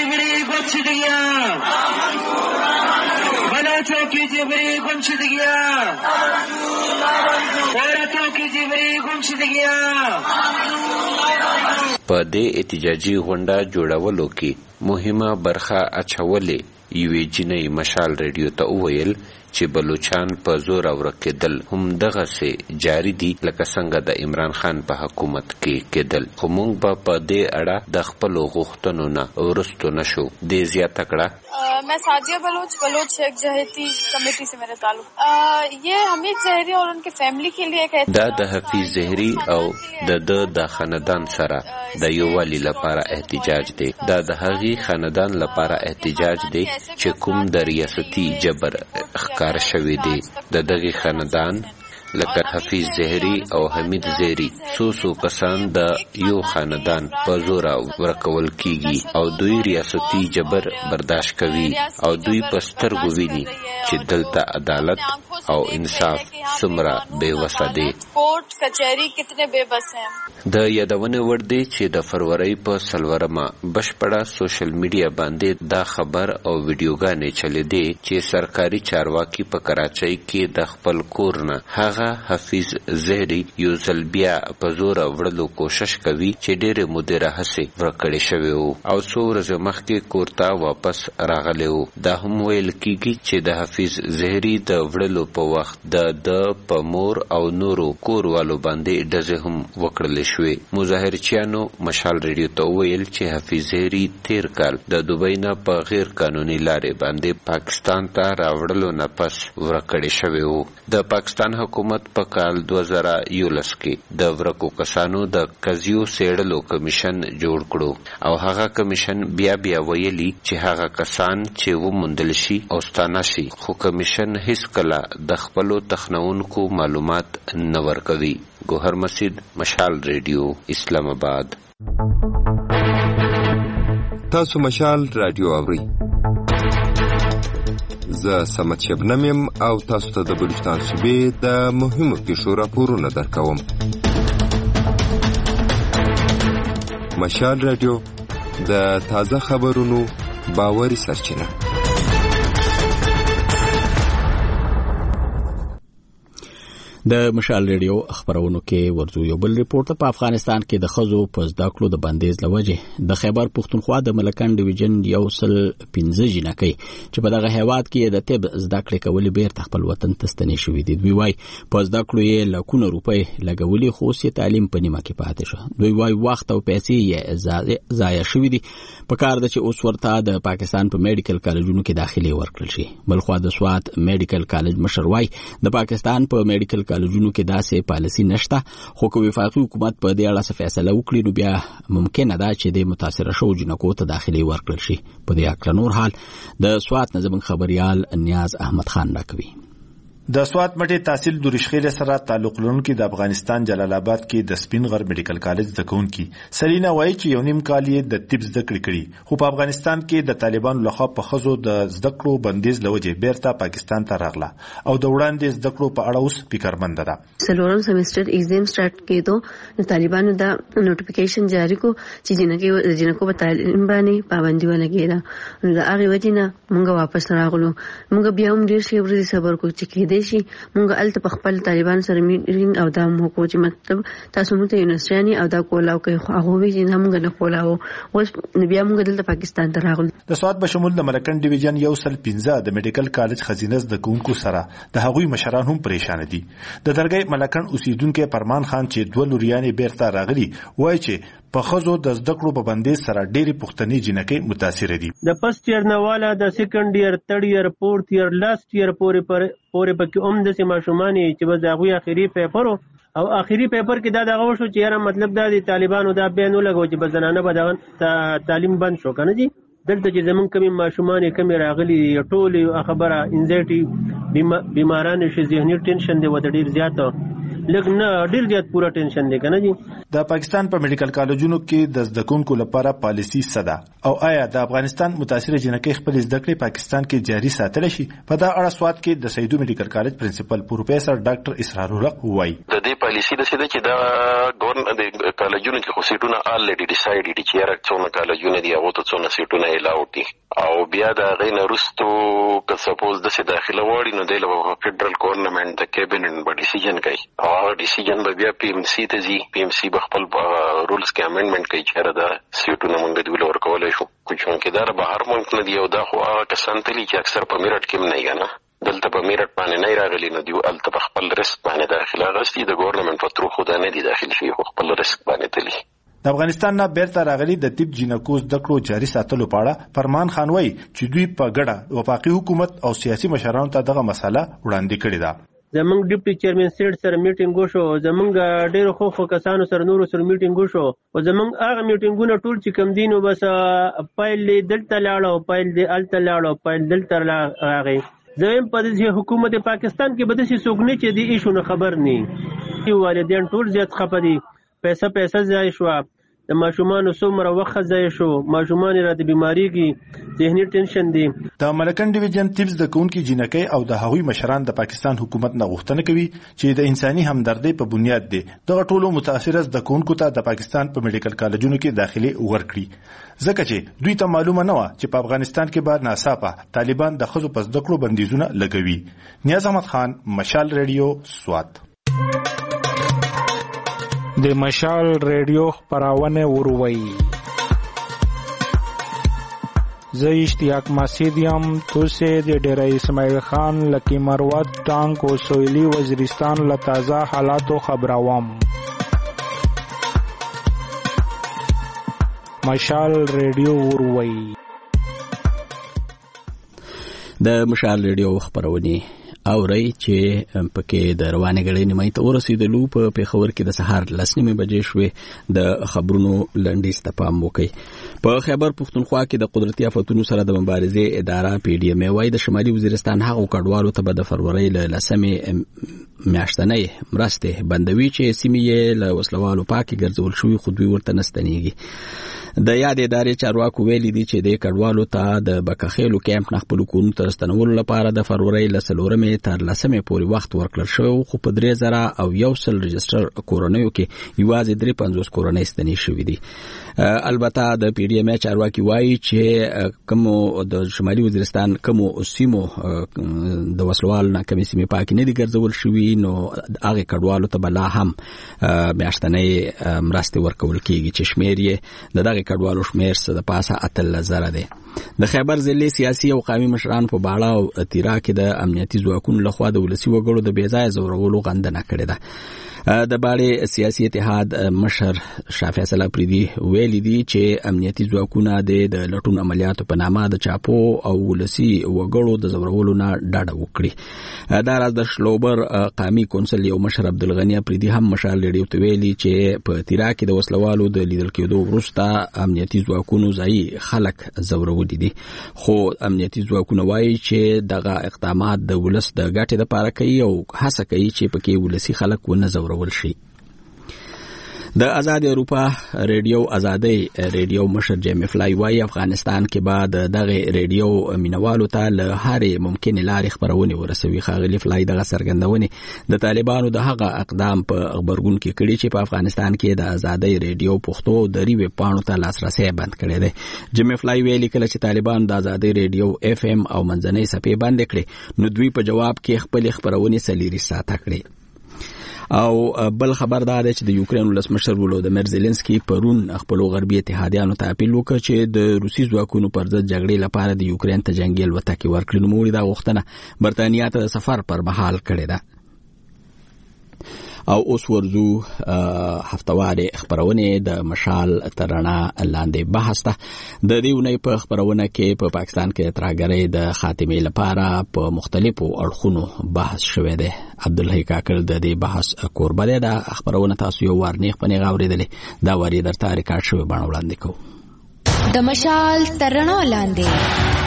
بلوچوں کی جبری گمشدگیاں، عورتوں کی جبری گمشدگیاں. په دې احتجاجي غونډه جوړولو کې مهمه برخه اچولې یوې جنۍ مشال ریډیو ته وویل چې بلوچستان په زور ورکېدل هم دغه سي جاری دي لکه څنګه د عمران خان په حکومت کې کېدل، خو موږ به په دې اړه د خپل غوښتنو نه ورستو نشو. دې زیاته کړه मैं साजिया बलोच बलोच यकजहती कमेटी से मेरा ताल्लुक। ये हमीद ज़हरी और उनके फैमिली के लिए कहते دا د حفیظ زهري او د د د خاندان سره د یووالي لپاره احتجاج دی. دا د هغې خاندان لپاره احتجاج دی چې کوم د ریاستي جبر ښکار شوی دی. د دغه خاندان لکه حفیظ زهري او حمید زهري څو څو کسان د یو خاندان په زور ورکول کیږي او دوی ریاستي جبر برداشت کوي او دوی په سترګو ویني چې دلته عدالت او انصاف څومره بې وسه دی. کوर्ट کچهری کتنے بے بس ہیں. د یادونه ور دي چې د فروری په سلورمه بشپړه سوشل میډیا باندې دا خبر او ویډیوګانې چلې دي چې سرکاري چارواکي په کراچۍ کې د خپل کور نه هغه حفیظ زهري یو ځل بیا په زور وړلو کوشش کوي چې ډېرې مودې هڅې ورکړې شوې وو او څو ورځې مخکې کور ته واپس راغلی وو. دا هم ویل کیږي چې د حفیظ زهري د وړلو په وخت د د په مور او نورو کوروالو باندې ډزې هم وکړل شوې. مظاهرچیانو مشال ریډیو ته وویل چې حفیظ هیري تیر کال د دوبۍ نه په غیر قانوني لارې باندې پاکستان ته راوړلو نه پس ورکړی شوی و. د پاکستان حکومت په کال دوه زره یولس کې د ورکو کسانو د قضیو څېړلو کمیشن جوړ کړو او هغه کمیشن بیا بیا ویلي چې هغه کسان چې وموندل شي او ستانه شي، خو کمیشن هیڅ کله د خپلو تخنونکو معلومات نه ورکوي. ګوهر مسجد، مشال ریډیو، اسلام آباد. تاسو مشال رادیو اورئ. زه سمت شبنم یم او تاسو ته د بلوچستان صوبې د مهمو پیښو راپورونه درکوم. مشال رادیو د تازه خبرونو باوري سرچینه. د مشال ریډیو خبرونو کې ورځو یو بل ریپورت په افغانستان کې د خزو په زده کړو د بندیز لوجه د خیبر پښتونخوا د ملکن ډیویژن یو سل پنځه جنکۍ چې په دغه هیواد کې د طب زده کړې کولې بیرته خپل وطن ته ستنې شوې دي. دوی وايي په زده کړو یې لکونه روپۍ لګولې خو سي تعلیم په نیمه کې پاتې شو. دوی وايي وخت او پیسې یې ضایع شوې دي. په کار ده چې اوس ورته د پاکستان په میډیکل کالجونو کې داخلي ورکړل شي. بلخوا د سوات میډیکل کالج مشر وايي د پاکستان په میډیکل کالجونو کې داسې پالیسي نشته، خو که وفاقي حکومت په دې اړه څه فیصله وکړي نو بیا ممکنه ده چې د متاثره شوو جنکو ته داخلي ورکړل شي. په دې اړه نور حال د سوات نه زموږ خبريال نیاز احمد خان راکوي. د سوات مټي تحصیل د رشخیل سره تعلق لرونکي د افغانستان جلال آباد کې د سپین غر میډیکل کالج د کونکي سلینا وایي چې یو نیم کال یې د طب زده کړې کړي، خو په افغانستان کې د طالبانو لخوا په خزو د زده کړو بندیز لوجه بیرته پاکستان ته راغله او د وړاندې زده کړو په اړه اوس فکرمند ده. سلورم سیمستر ایگزام سٹارټ کېدو نو طالبانو دا نوټیفیکیشن جاری کو چې جنکه جنکو په تعلیم باندې پابندي ولګېده. نو دا هغه وجه نه موږ واپس راغلو. موږ بیا هم ډیر شي ورې صبر کوو چې کې شي مونږ الته په خپل طالبان سره میټینګ او دا مو چې مطلب تاسو مونږ ته یونیورسيټي او دا کولاو کوي خو هغه وی چې موږ نه کولاو اوس بیا موږ دلته پاکستان ته راغلو. د سواد په شمول د ملکن ډیویژن یو سل پنځه د میډیکل کالج خزینه د کوونکو سره د هغوی مشران هم پریشان دي. د درګي ملکن اوسیدونکو پرمان خان چې دوه لوريانې بیرته راغلي وایي چې په خزو د زده کړو په بندیز سره ډېری پښتني جنکۍ متاثر دي. د فرست ایئر نه والا د سیکنډ ایئر تھرد ایئر فورث ایئر لاست ایئر پورې پر پورې پکې هم د سیماشومانی چې به دغه اخیری پیپر او اخیری پیپر کې دا دغه شو چې یاره مطلب دا د طالبانو دا بیان ولګو چې بزنانه به دغه تعلیم بند شو کنه جی. دلته چې زمون کمی ماشومان کمی راغلي ټول خبره انزایټي بیماران شي ذهني ټینشن دی وته ډیر زیاته لکه نه ډیر زیات پورا ټینشن دی کنه جی. د پاکستان په میډیکل کالجونو کې د زده کوونکو لپاره پالیسی ساده او آیا د افغانستان متاثره جنکۍ خپل زده کړې پاکستان کې جاري ساتل شي؟ په دا اړه سوات کې د سیدو میډیکل کالج پرنسپل پروفیسور ډاکټر اسرار الحق وایي د دې پالیسی د سیده چې دا ګورن د کالجونو کې خو سیټونه الریډي ډیسایډ دي چې راځي څونه کالجونه دی هغه ته څونه سیټونه الاو دي او بیا دا غین رستو که سپوز د سي داخله وړي نو د فدرال ګورنمنت د کابینټ په ډیسیژن کوي او ډیسیژن به بیا پی ام سی ته ځي. پی ام سی به خپل رولز کې امندمنت کوي چې دا سیټونه موږ د ویل ورکولای شو کوم کې دا بهر ملک نه دی او دا خو هغه کسان تلی چې اکثر په میرټ کې نه یګنه دلته په میرټ باندې نه راغلي نو دی الته په خپل ریسک باندې داخله غوښتي د ګورنمنت په تر خو دا نه دی داخل شي خو خپل ریسک باندې تلی. د افغانستان نه بیرته راغلي د طب جنکو زده کړو جاري ساتلو په اړه فرمان خان وایي چې دوی په ګډه وفاقي حکومت او سیاسي مشرانو ته دغه مسله وړاندې کړې ده. زمونږ ډیپټي چیرمن سیټ سره میټینګ وشو، زمونږ ډېر خو خو کسانو سره نورو سره میټینګ وشو او زمونږ هغه میټینګونه ټول چې کم دینو بس پایل دلته لاړو پایل دی الته لاړو پایل دلته راغی. زم په دې حکومت پاکستان کې بده سي سوګنی چې دی ایشو نه خبر ني والدین ټول زیات خپدي پیسې پیسې ځای شو د ماشومان څومره وخت ځای شو ماشومان را د بیماری کې ذهني ټینشن دي. د ملکن ډیویژن ټیپس د کونکي جنکۍ او د هغوی مشران د پاکستان حکومت نه غوښتنه کوي چې د انساني همدردۍ په بنیاد دي دغه ټولو متاثره د کونکو ته د پاکستان په میډیکل کالجونو کې داخلي ورکړي ځکه چې دوی ته معلومه نه و چې په افغانستان کې به ناڅاپه طالبان د خزو په زده کړو بندیزونه لګوي. نیاز احمد خان، مشال ریډیو، سوات. د مشال ریډیو خبرونه وروي. زه اشتیاق مسعود یم. توسې د ډېره اسماعیل خان لکی مروت ټانک او سویلي وزیرستان له تازه حالاتو خبروم. مشال ریډیو وروي. د مشال ریډیو خبرونه اوري چې پکې د روانې غړې نیمه ته ورسېدلو په پیښور کې د سهار لس نیمې بجې شوې. د خبرونو لنډیز ته پام وکړئ. په خیبر پښتونخوا کې د قدرتي آفتونو سره د مبارزې اداره پی ډی ایم وايي د شمالي وزیرستان هغو کډوالو ته به د فروری له لسمې میاشتنۍ مرستې بندوي چې سیمې یې له وسلوالو پاکې ګرځول شوي خو دوی ورته نه ستنېږي. د یاد ادارې چارواکو ویلي دي چې د کډوالو ته د بکخېلو کیمپ نه خپلو کورونو ته ستنولو لپاره د فروری له څلورمې تر لسمې پورې وخت ورکړل شوی خو په درې زره او یو سل رجسټر کورنیو کې یوازې درې پنځوس کورنۍ ستنې شوي دي. البته د پی ډی ایم چارواکي وایي چې کوم د شمالي وزیرستان کوم سیمو د وسلوال نه کومې سیمې پاکې نه دي ګرځول شوي نو هغه کډوالو ته بلا هم میاشتنۍ مرستې ورکول کیږي چې شمیر یې د دغه کډوالو شمیر څه د پاسه اتل زره دی. د خیبر ضلع سیاسي او قومي مشران په باړه او تیرا کې د امنیتي ځواکونو لخوا د ولسي وګړو د بېځایه ځورولو غندنه کړې ده. د باړې سیاسي اتحاد مشر شافع صلاح پریدي ویلي دي چې امنیتي ځواکونه د لټون عملیاتو په نامه د چاپو او ولسي وګړو د ځورولو نه ډاډه وکړي. دا راز د شلوبر قومي کونسل یو مشر عبدالغنی پریدي هم مشال ریډیو ته ویلي چې په تیرا کې د وسلوالو د لیدل کېدو وروسته امنیتي ځواکونو ځایي خلک ځورولي دي خو امنیتي ځواکونه وایي چې دغه اقدامات د ولس د ګټې لپاره کوي او هڅه کوي چې پکې ولسي خلک ونه ځورول شي. د آزاد اروپا ریډیو ازادي ریډیو مشر جیمی فلای وايي افغانستان کې بعد دغه ریډیو مینوالو ته له هرې ممکنه لارې خبرونه ورسوي. خاغلی فلای دغه سرګندونه د طالبانو د هغه اقدام په خبرګون کې کړي چې په افغانستان کې د آزادي ریډیو پښتو د ریوي پاڼو ته لاسرسي بند کړي دي. جیمی فلای ویلي کله چې طالبان د آزادي ریډیو اف ام او منځنۍ صفحې بند کړي نو دوی په جواب کې خپل خبرونه سلیری ساته کړي. او بل خبردار دی چې د یوکرين ولسمشر ولودمیر زيلنسکي پرون خپل غربي اتحادیانو ته اپیل وکړ چې د روسي ځواکونو پر ضد جګړې لپاره د یوکرين ته جنگي الوتکې ورکړي. نو موږ دا غوښتنه برتانیا ته د سفر پر مهال کړې ده. او اوس ورزو هفتواري خبرونه د مشال ترنا لاندې بحث ته. د دې ونې په خبرونه کې په پاکستان کې ترهګرۍ د خاتمې لپاره په مختلفو اړخونو بحث شوی دی. عبدالحی کاکر د دې بحث قربا دی. دا خبرونه تاسو یو ورنیخ پنې غوړېدلې دا وری درته ریکارډ شوی باندې وړاندې کوم. د مشال ترنا لاندې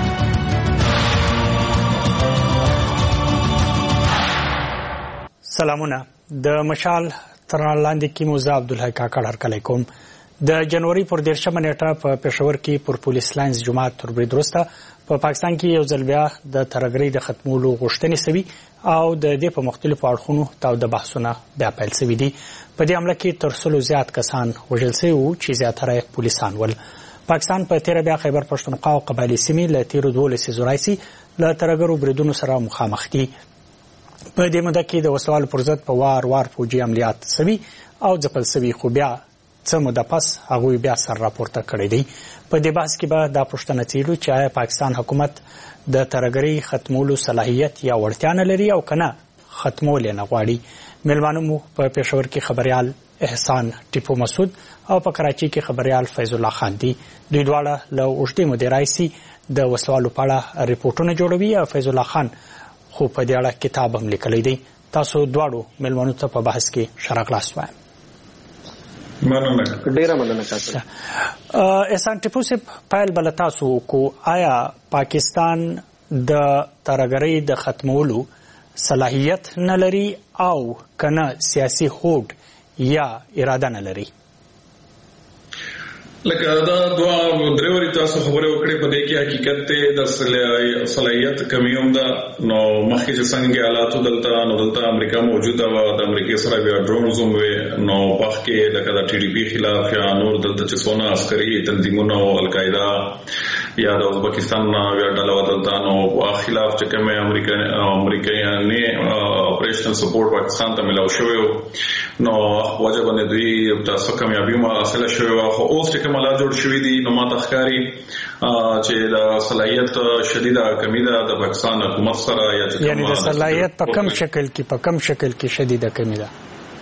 سلامونه. د مشال ترنا لاندې کې موزه عبدالحی کاکر هرکلی کوم. د جنوري پر دیرشمه نیټه په پېښور کې پر پولیس لاینز جماعت تر برید وروسته په پاکستان کې یو ځل بیا د ترهګرۍ د ختمولو غوښتنې سوي او د دې په مختلفو اړخونو تاوده بحثونه بیا پیل سوي دي. په دې حمله کې تر سلو زیات کسان وژل سوي وو چې زیاتره یې پولیسان ول. پاکستان په تیره بیا خیبر پښتونخوا او قبایلي سیمې له تیرو دولسو راهیسې له ترهګرو بریدونو سره مخامخ دي. په دې موده کې د وسلوالو پر ضد په وار وار فوجي عملیات سوي او ځپل سوي خو بیا څه موده پس هغوی بیا سر راپورته کړی دی. په دې بحث کې به دا پوښتنه څیړو چې آیا پاکستان حکومت د ترهګرۍ ختمولو صلاحیت یا وړتیا نه لري او کنه ختمول یې نه غواړي. میلمانه مو په پېښور کې خبريال احسان ټیپو مسعود او په کراچۍ کې خبريال فیض الله خان دي. دوی دواړه له اوږدې مودې راهیسې د وسلوالو په اړه ریپورټونه جوړوي او فیض الله خان خو په دې اړه کتاب هم لیکلی دی. تاسو دواړو میلمنو ته په بحث کې ښه راغلاست وایم. مننه ډیره مننه تاسو. احسان ټیپو صاحب پیل بل تاسو کو آیا پاکستان د ترهګرۍ د ختمولو صلاحیت نه لري او کنه سیاسي هوډ یا اراده نه لري؟ لکه دا دوا درېوري تاسو خبره وکړې په دې کې حقیقت ته د صلاحیت کمی هم ده. نو مخکې چې څنګه حالاتو دلته نو دلته امریکا موجوده وه د امریکا سره بیا ډرونز هم وې نو وخت کې لکه د ټي ډي پي خلاف یا نور دلته چې څونه عسکري تنظیمونه او القاعده یا د ازبکستان بیا ډله وه دلته نو خلاف چې کومې امریکایانې اپریشن اپریشنل سپورټ پاکستان ته ملاو شوی نو وجه باندې دوی تاسو کامیابی ما حاصله شوی خو اوس چې کومه لا جوړ شوی دي نو ما تخکاری چې د صلاحیت شدیده کمی ده د پاکستان حکومت سره یا چې یعنی د صلاحیت په کم شکل کې په کم شکل کې شدیده کمی ده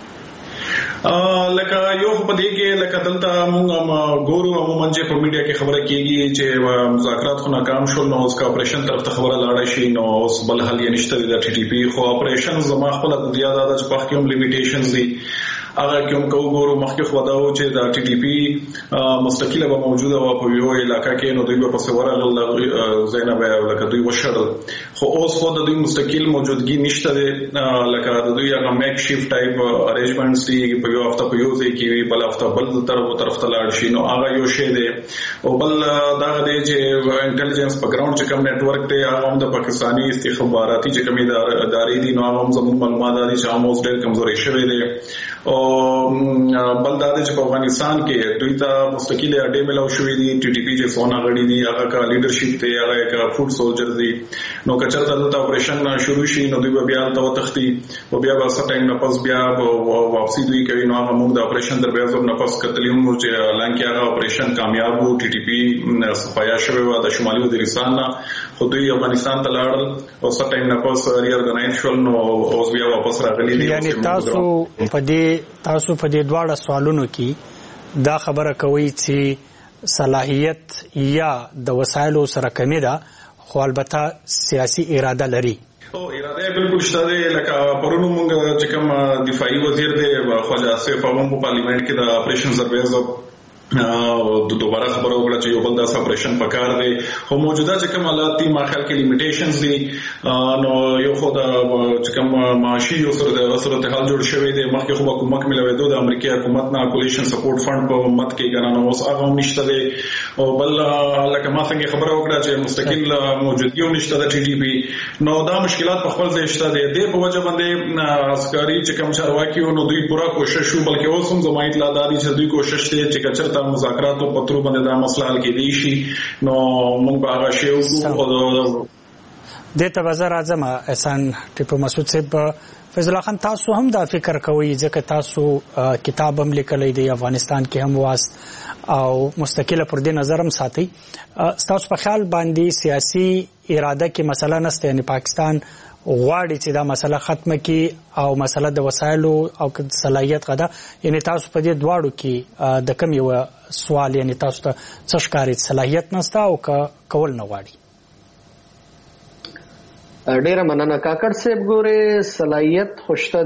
لکه یو په دې کې لکه دلته موږ ګورو عموما چې په میډیا کې خبره کیږي چې مذاکرات خو ناکام شول نو اوس کا اپریشن طرف ته خبره لاړه شي نو اوس بل حل یې نشته د ټي ټي پی خو اپریشن زما خپل د زیاده د چپخ کوم لیمیټیشنز دي هغه کوم کو ګورو مخکې خو دا و چې د ټي ټي پی مستقله به موجوده و په یو علاقہ کې نو دوی په سوره زینب لکه دوی وشړل خو اوس خو د دوی مستقل موجودګي نشته ده لکه د دوی هغه میک شیفت ټایپ ارینجمنټس دي په یو هفته په یو ځای کې بل هفته بل طرف طرف ته لاړ شي نو هغه یو شی دی او بل دا دی چې انټيليجنس په ګراوند چې کوم نت ورک دی هغه هم د پاکستانی استخباراتي چې کومې ادارې دي نو هغه هم زموږ معلومات دي چې هم اوس ډېر کمزوري شوی دی او بل دا چې په افغانستان کې دوی ته مستقل اډې ملاو شوې دي ټي ټي پی چې سونا غړي دي هغه کا لیډرشپ ته هغه کا فوډ سولجر دي نو کچرته دلته اپریشن شروع شي نو دوی بیا ته وتختی او بیا به څه ټایم نه پس بیا واپسی دوی کوي نو هغه موږ د اپریشن در بیا زور نه پس کتلیو چې لانکه هغه اپریشن کامیاب وو ټي ټي پی صفایا شوی و د شمالي وزیرستان خو دوی افغانستان ته لاړل او څه ټایم نه پس ریارګنایز شول نو اوس بیا واپس راغلي دي یعنی تاسو په دې تاسو په دې دواړه سوالونو کې دا خبره کوي چې صلاحیت یا د وسایلو سره کمی ده خو البته سیاسي اراده لري او اراده بالکل شته ده لکه پرونو موږ چې کوم دفاعي وزیر دی خواجه آصف هم په پارلیمنت کې د اپریشن سرویز او د دوباره خبره وکړه چې یو بل د اپریشن پکار دی خو موجوده چې کوم حالات دي ما خیال کې لیمیټیشنز دي نو یو خو د چې کوم معاشي یو سره د صورتحال جوړ شوی دی مخکې خو حکومت ملوي د امریکای حکومت نه کولیشن سپورټ فند په مت کې ګرانه اوس هغه نشته دی او بل لکه ما څنګه خبره وکړه چې مستقل موجودګي نشته د ټي ټي پی نو دا مشکلات په خپل ځای شته دي د په وجه باندې عسکري چې کوم چارواکي نو دوی پورا کوشش وکړي بلکې اوس هم زموږ اطلاع دادي چې دوی کوشش کوي چې کچر مذاکرات او پترو باندې دا مسله حل کېدی شي نو موږ به هغه شی وکړو د ته وزیر اعظم احسان ټیپو مسعود صاحب فیض الله خان تاسو هم دا فکر کوئ ځکه تاسو کتاب هم لیکلی دی افغانستان کې هم واست او مستقله پر دې نظر هم ساتي تاسو په خیال باندې سیاسي اراده کې مسله نشته یعنی پاکستان غواړي چې دا مسله ختمه کړي او مسله د وسایلو او صلاحیت غدا یعنی تاسو په دې دواړو کې د کوم یو سوال یعنی تاسو ته څه ښکاري صلاحیت نشته او کول نه غواړي ډیره مننه کاکړ صاحب ګوره صلاحیت خوشته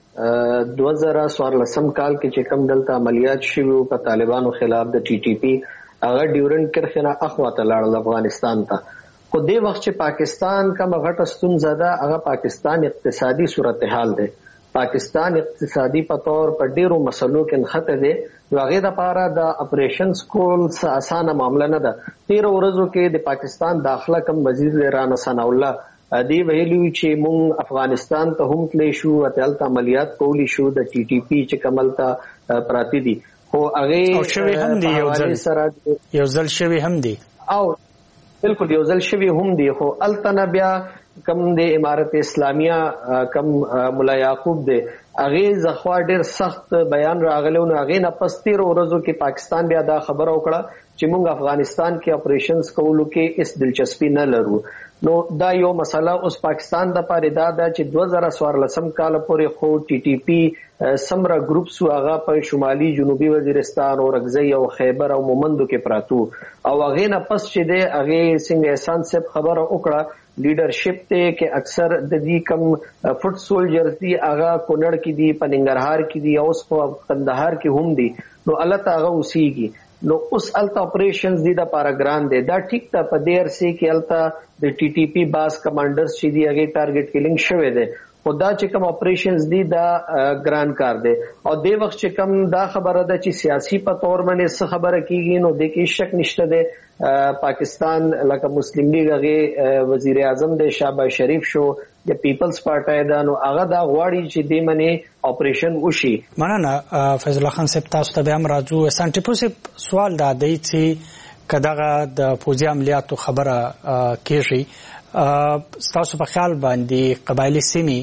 ده دو هزار څوارلسم کال کې چې کوم دلته عملیات شوي په طالبانو خلاف د ټي ټي پی هغه ډیورنډ کرخنه اخواته لاړل افغانستان ته خو دې وخت چې پاکستان کوم غټه ستونزه ده هغه پاکستان اقتصادي صورتحال ده پاکستان اقتصادي په تور په ډیرو مسلو کې نخته ده هغه د لپاره د اپریشنز کول اسانه معاملہ نه ده تیر ورځو کې د پاکستان داخله کوم وزیر رانا ثنا الله دی ویلي چې مونږ افغانستان ته هم تللی شو اتلته عملیات کولی شو د ټي ټي پی چې کملته پراتی دي خو هغه شوی هم دی یو ځل یو ځل شوی هم دی او بالکل یو ځل شوی هم دی خو التنا بیا کم د امارت اسلامیه کم مولا یعقوب دی هغه زخوا ډیر سخت بیان راغلی نو هغه نه پس تیر ورځو کې پاکستان بیا دا خبره وکړه چې موږ افغانستان کې اپریشنز کولو کې اس دلچسپي نه لرو نو دا یو مسله اوس پاکستان د پاره دا ده چې دو هزار څوارلسم کال پورې خو ټي ټي پی سمرا ګروپس هغه په شمالي جنوبي وزیرستان او رغزي او خیبر او مومندو کې پراتو او هغه نه پس چې د هغه څنګه احسان صاحب خبره وکړه لیډرشپ ته کې اکثر د دې کم فوټ سولجرز دي هغه کونړ کې دي پننګرهار کې دي او اوس په کندهار کې هم دي نو الله تعالی اوسېږي نو اوس التا اپریشنز دي د پاراګران دي دا ټیک ته په دیر سي کې التا د ټي ټي پی باس کمانډرز چې دی هغه ټارګټ کیلینګ شوه دي خدا چې کوم اپریشنز دي دا ګران کار دي او د وخت چې کوم دا خبره ده چې سیاسي په تور باندې څه خبره کیږي نو د کې شک نشته ده پاکستان لکه مسلم لیگ هغه وزیر اعظم د شهباز شریف شو د پیپلز پارټای دا نو هغه دا غواړي چې د منی اپریشن وشي مننه فیض الله خان صاحب تاسو ته هم راځو سانټیپو صاحب سوال دا دی چې کداغه د پوځي عملیاتو خبره کیږي تاسو په خیال باندې قبایلی سیمې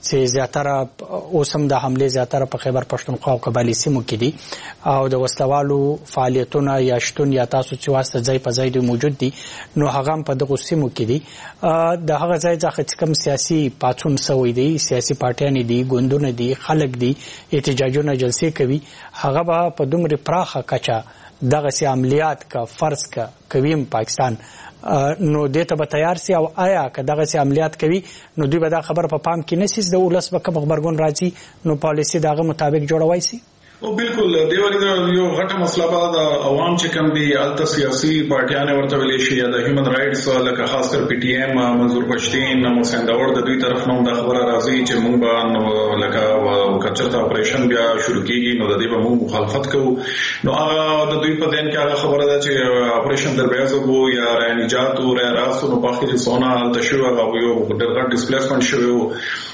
چې زیاتره اوسم د حمله زیاتره په خیبر پښتونخوا او قبایلی سیمو کې دي او د وسلوالو فعالیتونه یا شتون یا تاسو چې واسطه ځای په ځای دی موجود دي نو هغه په دغه سیمو کې دي د هغه ځای ځکه کوم سیاسي پاتون سوي دي سیاسي پارټیان دي ګوندونه دي خلک دي احتجاجونه جلسې کوي هغه به په دومره پراخه کچه دغه سي عملیات کا فرض کا کویم پاکستان نو دته به تیار سي او آیا که دغه سي عملیات کوي نو دوی به دا خبر په پام کې نسیس د ولس به کوم خبرګون راځي نو پالیسي دغه مطابق جوړوي سي او بالکل دیوالي دا یو غټه مسله به د عوام چې کوم دي الته سیاسي پارټیان ورته ویلي شي یا د هیومن رائټس لکه خاص کر پی ټی ایم منظور پښتين محسن داور د دوی طرف نوم د خبره راځي چې موږ به لکه کچته اپریشن بیا شروع کیږي نو د دې به موږ مخالفت کوو نو هغه د دوی په ذهن کې هغه خبره ده چې اپریشن دربیازو وو یا رای نجات او رای راسو نو په اخر سونا د شو هغه یو ډېر ډیسپلیسمنت شو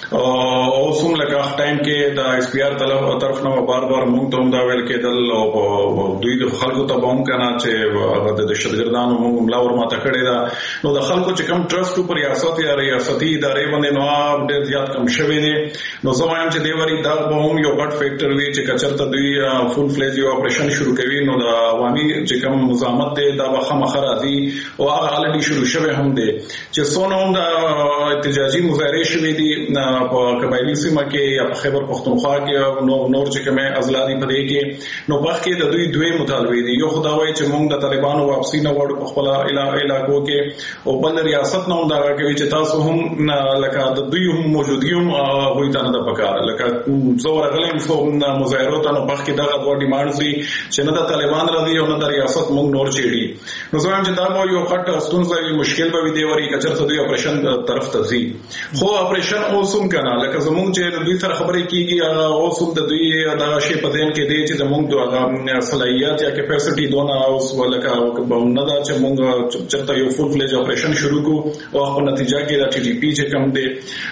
او سوم لکه ټایم کې د اس پی آر طرف نو بار بار موږ ته دا ویل کېدل او دوی د خلکو ته هم کنه چې هغه د دهشتګردانو موږ ملا ور ماته کړی دا نو د خلکو چې کوم ټرست پر ریاست یا ریاستي ادارې باندې نو ډېر زیات کم شوی دي نو زموږ چې دیوري دا به هم یو غټ فیکٹر وی چې کچرته دوی فول فلیج یو اپریشن شروع کوي نو د عوامي چې کوم مزاحمت دی دا به خامخا راځي او هغه الریډي شروع شوی هم دی چې سونه هم د احتجاجي مظاهره شوی دي په قبایلی سیمه کې یا خیبر پختونخوا کې نو نور چې کومه ازلادي په دې کې نو په کې د دوی دوی مطالبه دي یو خدای چې موږ د طالبانو واپسی نه وړو په خپل علاقو کې او بل ریاست نه دا کوي چې تاسو هم لکه د دوی هم موجودیوم وي ته نه پکار لکه زور غلم خو مظاهرات نه په کې دغه دوه ډیمانډز دي چې نه د طالبان راځي او نه د ریاست موږ نور چېړي نو زموږ چې دا مو یو خټ ستونزه مشکل به دی وري کچر ته دوی اپریشن طرف ته ځي خو اپریشن اوسم کنه لکه زموږ چې دوی سره خبرې کیږي هغه اوسم د دوی دا شی په دین کې دی چې زموږ د صلاحیت یا کیپاسټي دونه اوس ولکه نه دا چې موږ چرته یو فول فلیج اپریشن شروع کو او په نتیجه کې د ټي ټي پی چې کوم دی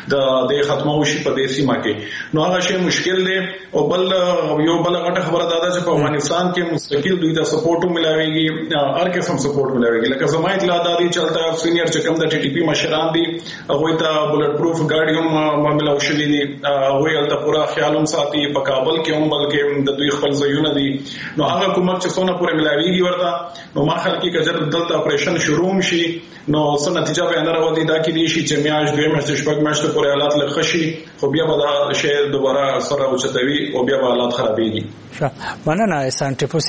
د د ختمو شي په دې سیمه کې نو هغه شی مشکل دی او بل یو بل غټه خبره دا ده چې په افغانستان کې مستقل دوی د سپورټ ملاويږي هر قسم سپورټ ملاويږي لکه زموږ اطلاع دادي چلتا سینیئر چې کوم د ټي ټي پی مشران دي هغه ته بلټ پروف ګاډي هم معاملې او شوي دي هغه ته پورا خیال هم ساتي په کابل کې هم بلکې د دوی خپل ځایونه دي نو هغه کومک چې څونه پورې ملاويږي ورته نو ما خلک کې کجر دلته اپریشن شروع شي نو څه نتیجه به نه راوځي دا کې دي چې میاش دوی مېشت شپږ مېشت پورې حالات لخشي خو بیا به دا شی دوباره سره وچتوي او بیا به حالات خرابېږي مننه احسان ټیپو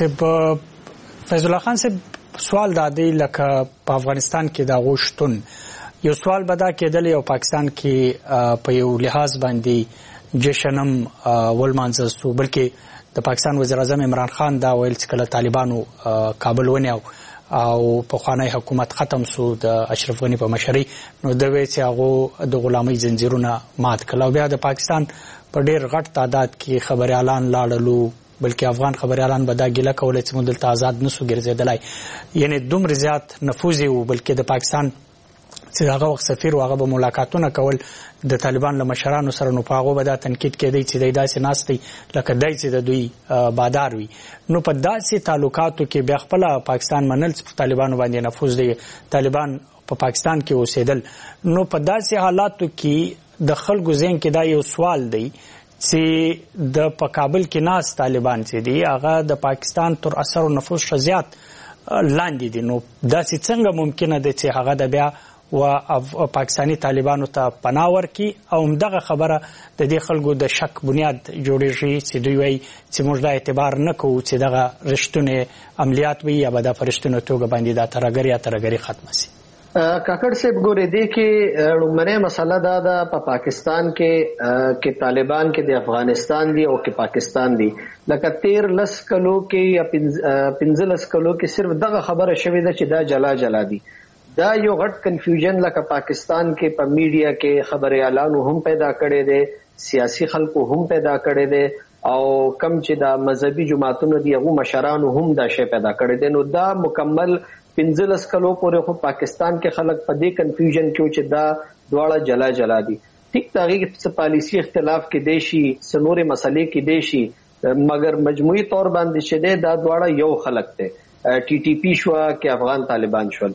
صاحب فیض الله خان صاحب سوال دا دی لکه په افغانستان کې دا غوښتون یو سوال به دا کېدل یو پاکستان کې په یو لحاظ باندې جشنم ولمانځل سو بلکې د پاکستان وزیر اعظم عمران خان دا ویل چې کله طالبانو کابل ونیو او په خوانی حکومت ختم سو د اشرف غنی په مشرۍ نو د وی چې هغه د غلامۍ زنجیرونه مات کړل بیا د پاکستان په ډېر غټ تعداد کې خبريالان لاړلو بلکې افغان خبريالان به دا ګیله کوله چې موږ دلته آزاد نسو ګرځیدلای یعنی دومره زیات نفوذ وو بلکې د پاکستان چې هغه وخت سفیر واغه به ملاقاتونه کول د طالبان له مشرانو سره نو پاغو به دا تنقید کېدی چې دای داسې ناستي لکه دای چې د دوی بادار وي نو په داسې تعلقاتو کې بیا خپل پاکستان منل چې طالبانو باندې نفوذ دی طالبان په پاکستان کې اوسېدل نو په داسې حالاتو کې د خلکو ذهن کې دا یو سوال دی چې د په کابل کې ناس طالبان چې دی هغه د پاکستان تر اثر او نفوذ شزيات لاندې دي نو داسې څنګه ممکنه ده چې هغه د بیا و پاکستانی طالبانو ته پناه ورکړي او همدغه خبره د دې خلکو د شک بنیاد جوړیږي چې دوی وایي چې موږ دا اعتبار نه کوو چې دغه رښتونی عملیات وي یا به دا په رښتونې توګه باندې دا ترهګري یا ترهګري ختمه شي. کاکړ صاحب ګورې دې کې لومړنۍ مسله دا ده په پاکستان کې کې طالبان کې د افغانستان دي او کې پاکستان دي لکه تیر لس کلو کې یا پنځه لس کلو کې صرف دغه خبره شوې ده چې دا جلا جلا دي دا یو غټ کنفیوژن لکه پاکستان کې په میډیا کې خبريالانو هم پیدا کړي دي سیاسي خلکو هم پیدا کړي دي او کم چې دا مذهبي جماعتونو دی هغه مشرانو هم دا شی پیدا کړي دي نو دا مکمل پنځلس کلو پورې خو پاکستان کې خلک په دې کنفیوژن کې چې دا دواړه جلا جلا دي ټیک تاریخ څخه پالیسی اختلاف کې دی شي سنوري مسلې کې دی شي مګر مجموعي تور باندې چې دا دواړه یو خلک دي ټي ټي پی شو کې افغان طالبان شول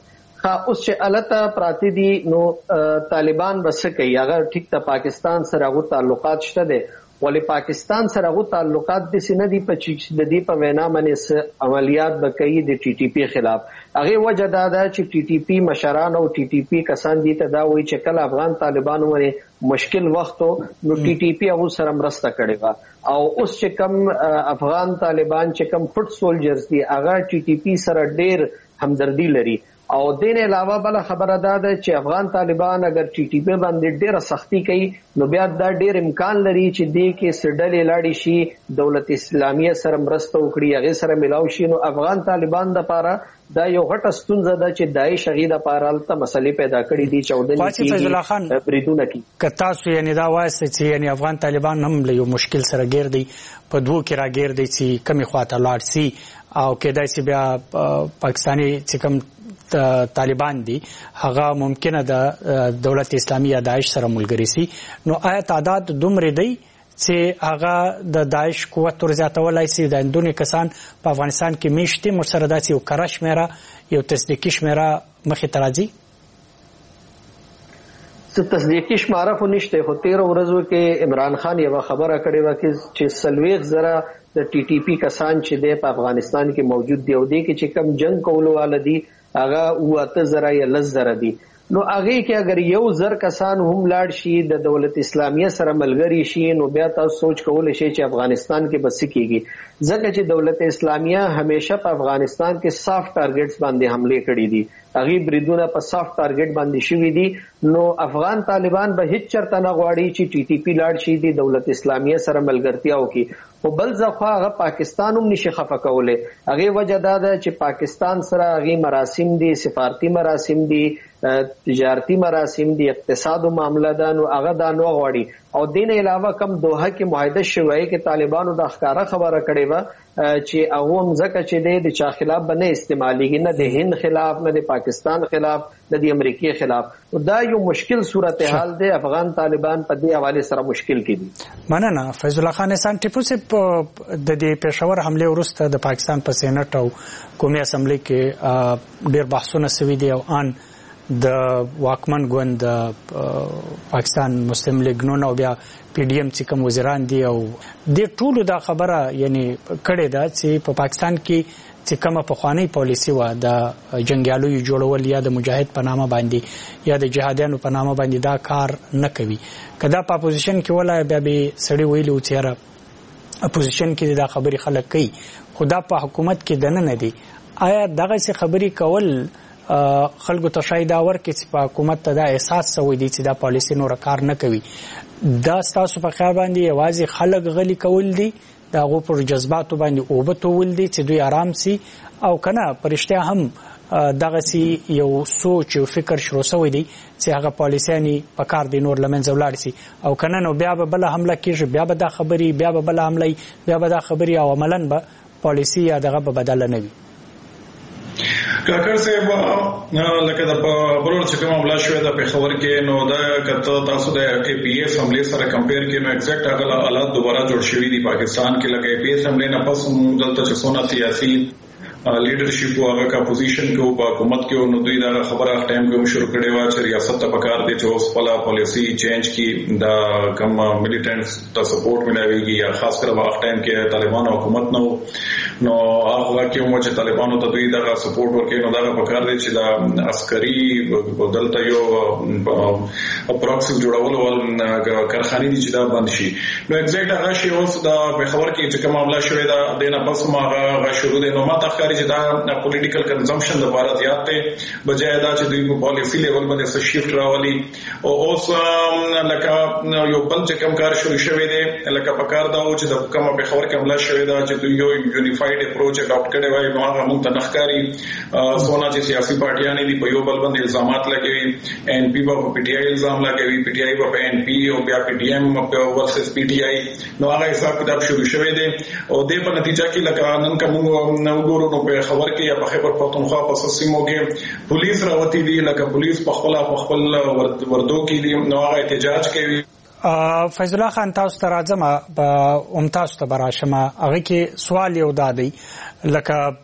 اوس چې الته پراتی دي نو طالبان بس کوي هغه ټیک ته پاکستان سره غو تعلقات شته دي ولی پاکستان سره غو تعلقات د سینې دی په چې د دې په وینا باندې عملیات وکړي د ټي ټي پی خلاف هغه وجه دا ده چې ټي ټي پی مشران او ټي ټي پی کسان دي ته دا وایي چې کله افغان طالبانو باندې مشکل وخت نو ټي ټي پی هغه سره مرسته کړي او اوس چې کم افغان طالبان چې کم فټ سولجرز دي هغه ټي ټي پی سره ډېر همدردی لري او دین علاوه بل خبره ده چې افغان طالبان اگر ټي ټي پی باندې ډیره سختی کوي نو بیا دا ډیر امکان لري چې دې کې سډلې لاړې شي دولت اسلامیه سره مرسته وکړي هغه سره ملاو شي نو افغان طالبان د پاره دا یو غټه ستونزه ده چې دای شهید لپاره الته مسلې پیدا کړې دي چودنې کې بریدونه کی کتا سو یعنی دا وایي چې یعنی افغان طالبان هم له یو مشکل سره ګیر دي په دوه کې راګیر دي چې کمی خواته لاړ سي او کېدای شي بیا پاکستاني چې کوم طالبان دي هغه ممکنه د دولت اسلامي یا داعش سره ملګری سي نو آیا تعداد دومره دی چې هغه د داعش قوت ور زیاتولای سي د اندونی کسان په افغانستان کې میشته مسردات یو کرش میرا یو تصدیقي شمیره مخې ترازی څه تصدیقي شماره خو نشته خو تیر ورځو کې عمران خان یو خبره کړې و چې سلويغ زره د ټي ټي پی کسان چې د افغانستان کې موجود دی او د کې چې کم جنگ کولو ولدي هغه واته زره یا لز زره دي نو هغه کې اگر یو زر کسان هم لاړ شي د دولت اسلامیه سره ملګری شي نو بیا تاسو سوچ کولای شئ چې افغانستان کې بس کیږي ځکه چې دولت اسلامیه همیشه په افغانستان کې سافټ ټارګټس باندې حمله کړې دي هغه بریدونه په سافټ ټارګټ باندې شوي دي نو افغان طالبان به هیڅ چرته نه غواړي چې ټي ټي پی لاړ شي د دولت اسلامیه سره ملګرتیا وکړي او بل ځخوا هغه پاکستان هم نشي خفه کوله هغه وجه دا ده چې پاکستان سره هغه مراسم دي سفارتي مراسم دي تجارتی مراسم دي اقتصادي معاملې ده نو هغه دا نو غواړي او دین علاوه کم دوحه کې معاهده شوی کې طالبانو د ښکارا خبره کړې و چې هغه هم ځکه چې د چا خلاف باندې استعماليږي نه د هند خلاف نه د پاکستان خلاف نه د امریکای خلاف دا یو مشکل صورتحال دی افغان طالبان په دې حواله سره مشکل کړي مننه فیض الله خان احسان ټیپو سي د دې پېښور حمله وروسته د پاکستان په سېنات او قومي اسمبلی کې ډېر بحثونه شوي دي او ان د واکمن ګوند پاکستان مسلم لیگ نو بیا پی ډی ایم چې کوم وزیران دي او د ټولو دا خبره یعنی کړې ده چې په پاکستان کې چې کومه پخوانی پالیسی و د جنگیالو جوړول یا د مجاهد په نامه باندې یا د جهادیانو په نامه باندې دا کار نه کوي کدا په اپوزیشن کې ولای بیا به سړی ویلو چې اپوزیشن کې دا خبري خلک کوي خدا په حکومت کې دنه نه دي آیا دغه څه خبري کول خلکو ته شاید اور کې چې په حکومت ته دا احساس سوي دي چې دا پالیسی نور کار نه کوي دا ستاسو په خیال باندې یوازې خلک غلي کول دي دا غو پر جذباتو باندې اوبته ول دي چې دوی آرام سي او کنه پرشته هم دغه سي یو سوچ او فکر شروع شوی دی چې هغه پالیسياني په کار دي نور لمنځه ولاړ سي او کنه نو بیا به بل حمله کیږي بیا به دا خبري بیا به بل حمله بیا به دا خبري او عملاً به پالیسی یا دغه به بدل نه وي کاکر صاحب لکه د پرور چې کوم املا شوې د پیښور کې نو دا کته تاسو د ای پی ایس حمله سره کمپیر کې نو ایگزیکټ هغه حالات دوباره جوړ شوې دي پاکستان کې لکه ای پی ایس حمله نه پس دلته چې سونا سیاسي لیډرشپ او هغه کا پوزیشن کې او حکومت کې نو دوی دا خبره ټایم کې شروع کړي و چې ریاست ته پکار دي چې اوس پلا پالیسی چینج کی دا کم ملیټنټس ته سپورټ ملایوي یا خاص کر وخت ټایم کې طالبان حکومت نو نو هغه کې مو چې طالبانو ته دوی دا سپورټ ورکړي نو دا پکار دي چې دا عسکري بدلته یو اپروکسیم جوړول ول کارخانه دي چې دا بند شي نو ایگزیکټ هغه شی اوس دا په خبر کې چې کوم معاملہ شوې دا دینه پس ما هغه شروع دي نو ما تخکاری چې دا پولیټیکل کنزمپشن د بھارت یاد ته بجای دا چې دوی په پالیسی لیول باندې څه شیفټ راولي او اوس لکه یو بل چې کوم کار شروع شوی دی لکه په کار دا او چې د کومه په خبر کې عمله شوی دا چې دوی یو یونیفایډ اپروچ اډاپټ کړي وای نو هغه موږ ته نخکاری سونا چې سیاسي پارټیاں دي په یو بل باندې الزامات لګوي ان پی په پی ټی آی الزام لګوي پی ټی آی په ان پی او بیا پی ټی ایم په ورسس پی ټی آی نو هغه حساب کتاب شروع شوی دی او د په نتیجه کې لکه نن کوم نو ګورو نو په خبر کې یا په خبر پښتونخوا په سیمو کې پولیس راوتی دي لکه پولیس په خپل په خپل وردو کې دي نو هغه احتجاج کوي فیض الله خان تاسو ته راځم په ام تاسو ته براشمه هغه کې سوال یو دادی لکه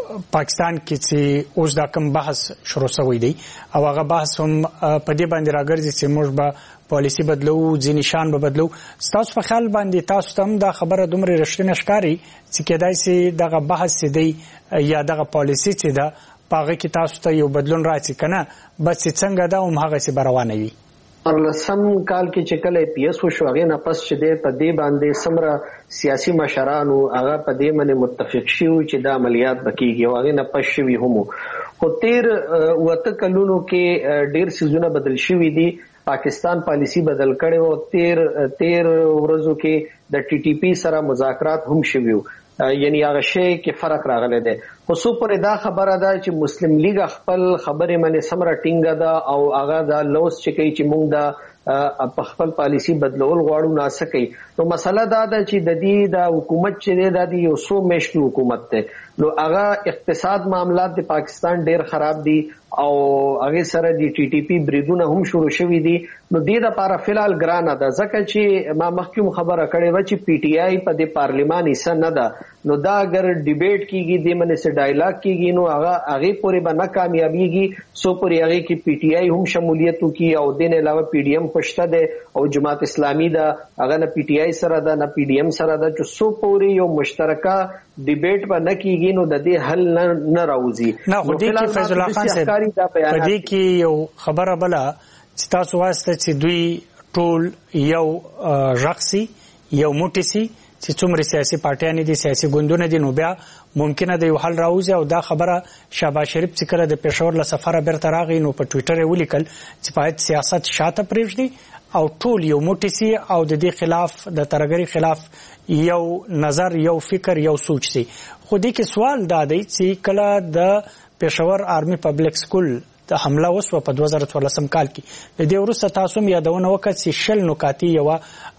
پاکستان کې چې اوس دا کوم بحث شروع شوی دی او هغه بحث هم په دې باندې راګرځي چې موږ به پالیسی بدلو ځینې شان به بدلو ستاسو په خیال باندې تاسو ته هم دا خبره دومره رښتینې ښکاري چې کېدای سي دغه بحث چې دی یا دغه پالیسی چې ده په هغه کې تاسو ته یو بدلون راځي که نه بس چې څنګه ده همهغسې به روانه وي ورلسم کال کې چې کله پی ایس وشو هغې نه پس چې دی په دې باندې څومره سیاسي مشرانو هغه په دې باندې متفق شوي چې دا عملیات به کېږي او هغې نه پس شوي هم خو تېر اوته کلونو کې ډېر څیزونه بدل شوي دي پاکستان پالیسی بدل کړی و تیر تیر ورځو کې د ټي ټي پی سره مذاکرات هم شوي وو یعنی هغه شی کې فرق راغلی دی خو څو پورې دا خبره ده چې مسلم لیگ خپل خبرې باندې څومره ټینګه ده او هغه دا لوس چې کوي چې موږ دا په خپل پالیسی بدلول غواړو نه سکی نو مسله دا ده چې د دې د حکومت چې دی د یو څو میاشتو حکومت ده نو هغه اقتصاد معاملات د پاکستان ډیر خراب دي او هغه سره د ټي ټي پی بریدونه هم شروع شوي دي نو د دې لپاره فلحال ګرانه ده ځکه چې ما مخکې خبره کړې و چې پی ټي آی په د پارلیمان حصہ نه ده نو دا اگر ډیبیټ کیږي د منې سره ډایلاګ کیږي نو هغه هغه پورې به نه کامیابیږي سو پورې هغه کې پی ټي آی هم شمولیت وکي او د نه علاوه پی ډی ایم پښته ده او جماعت اسلامي ده هغه نه پی ټي آی سره ده نه پی ډی ایم سره ده چې سو پورې یو مشترکه ډیبیټ به نه کیږي نو د دې حل نه راوځي نه خو دې کې فیض الله خان صاحب په دې کې یو خبره بله چې تاسو واسطه چې دوی ټول یو رقصي یو موټی سي چې څومره سیاسي پارټیان دي سیاسي ګوندونه دي نو بیا ممکنه د یو حل راوځي او دا خبره شهباز شریف چې کله د پېښور له سفره بیرته راغی نو په ټویټر یې ولیکل چې باید سیاست شاته پرېږدي او ټول یو موټی سي او د دې خلاف د ترګری خلاف یو نظر یو فکر یو سوچ سي خو دې کې سوال دا دی چې کله د پېښور آرمي پبلک سکول د حمله وسوه په دوه زره څوارلسم کال کې د دې وروسته تاسو هم یادونه وکړه چې شل نکاتي یو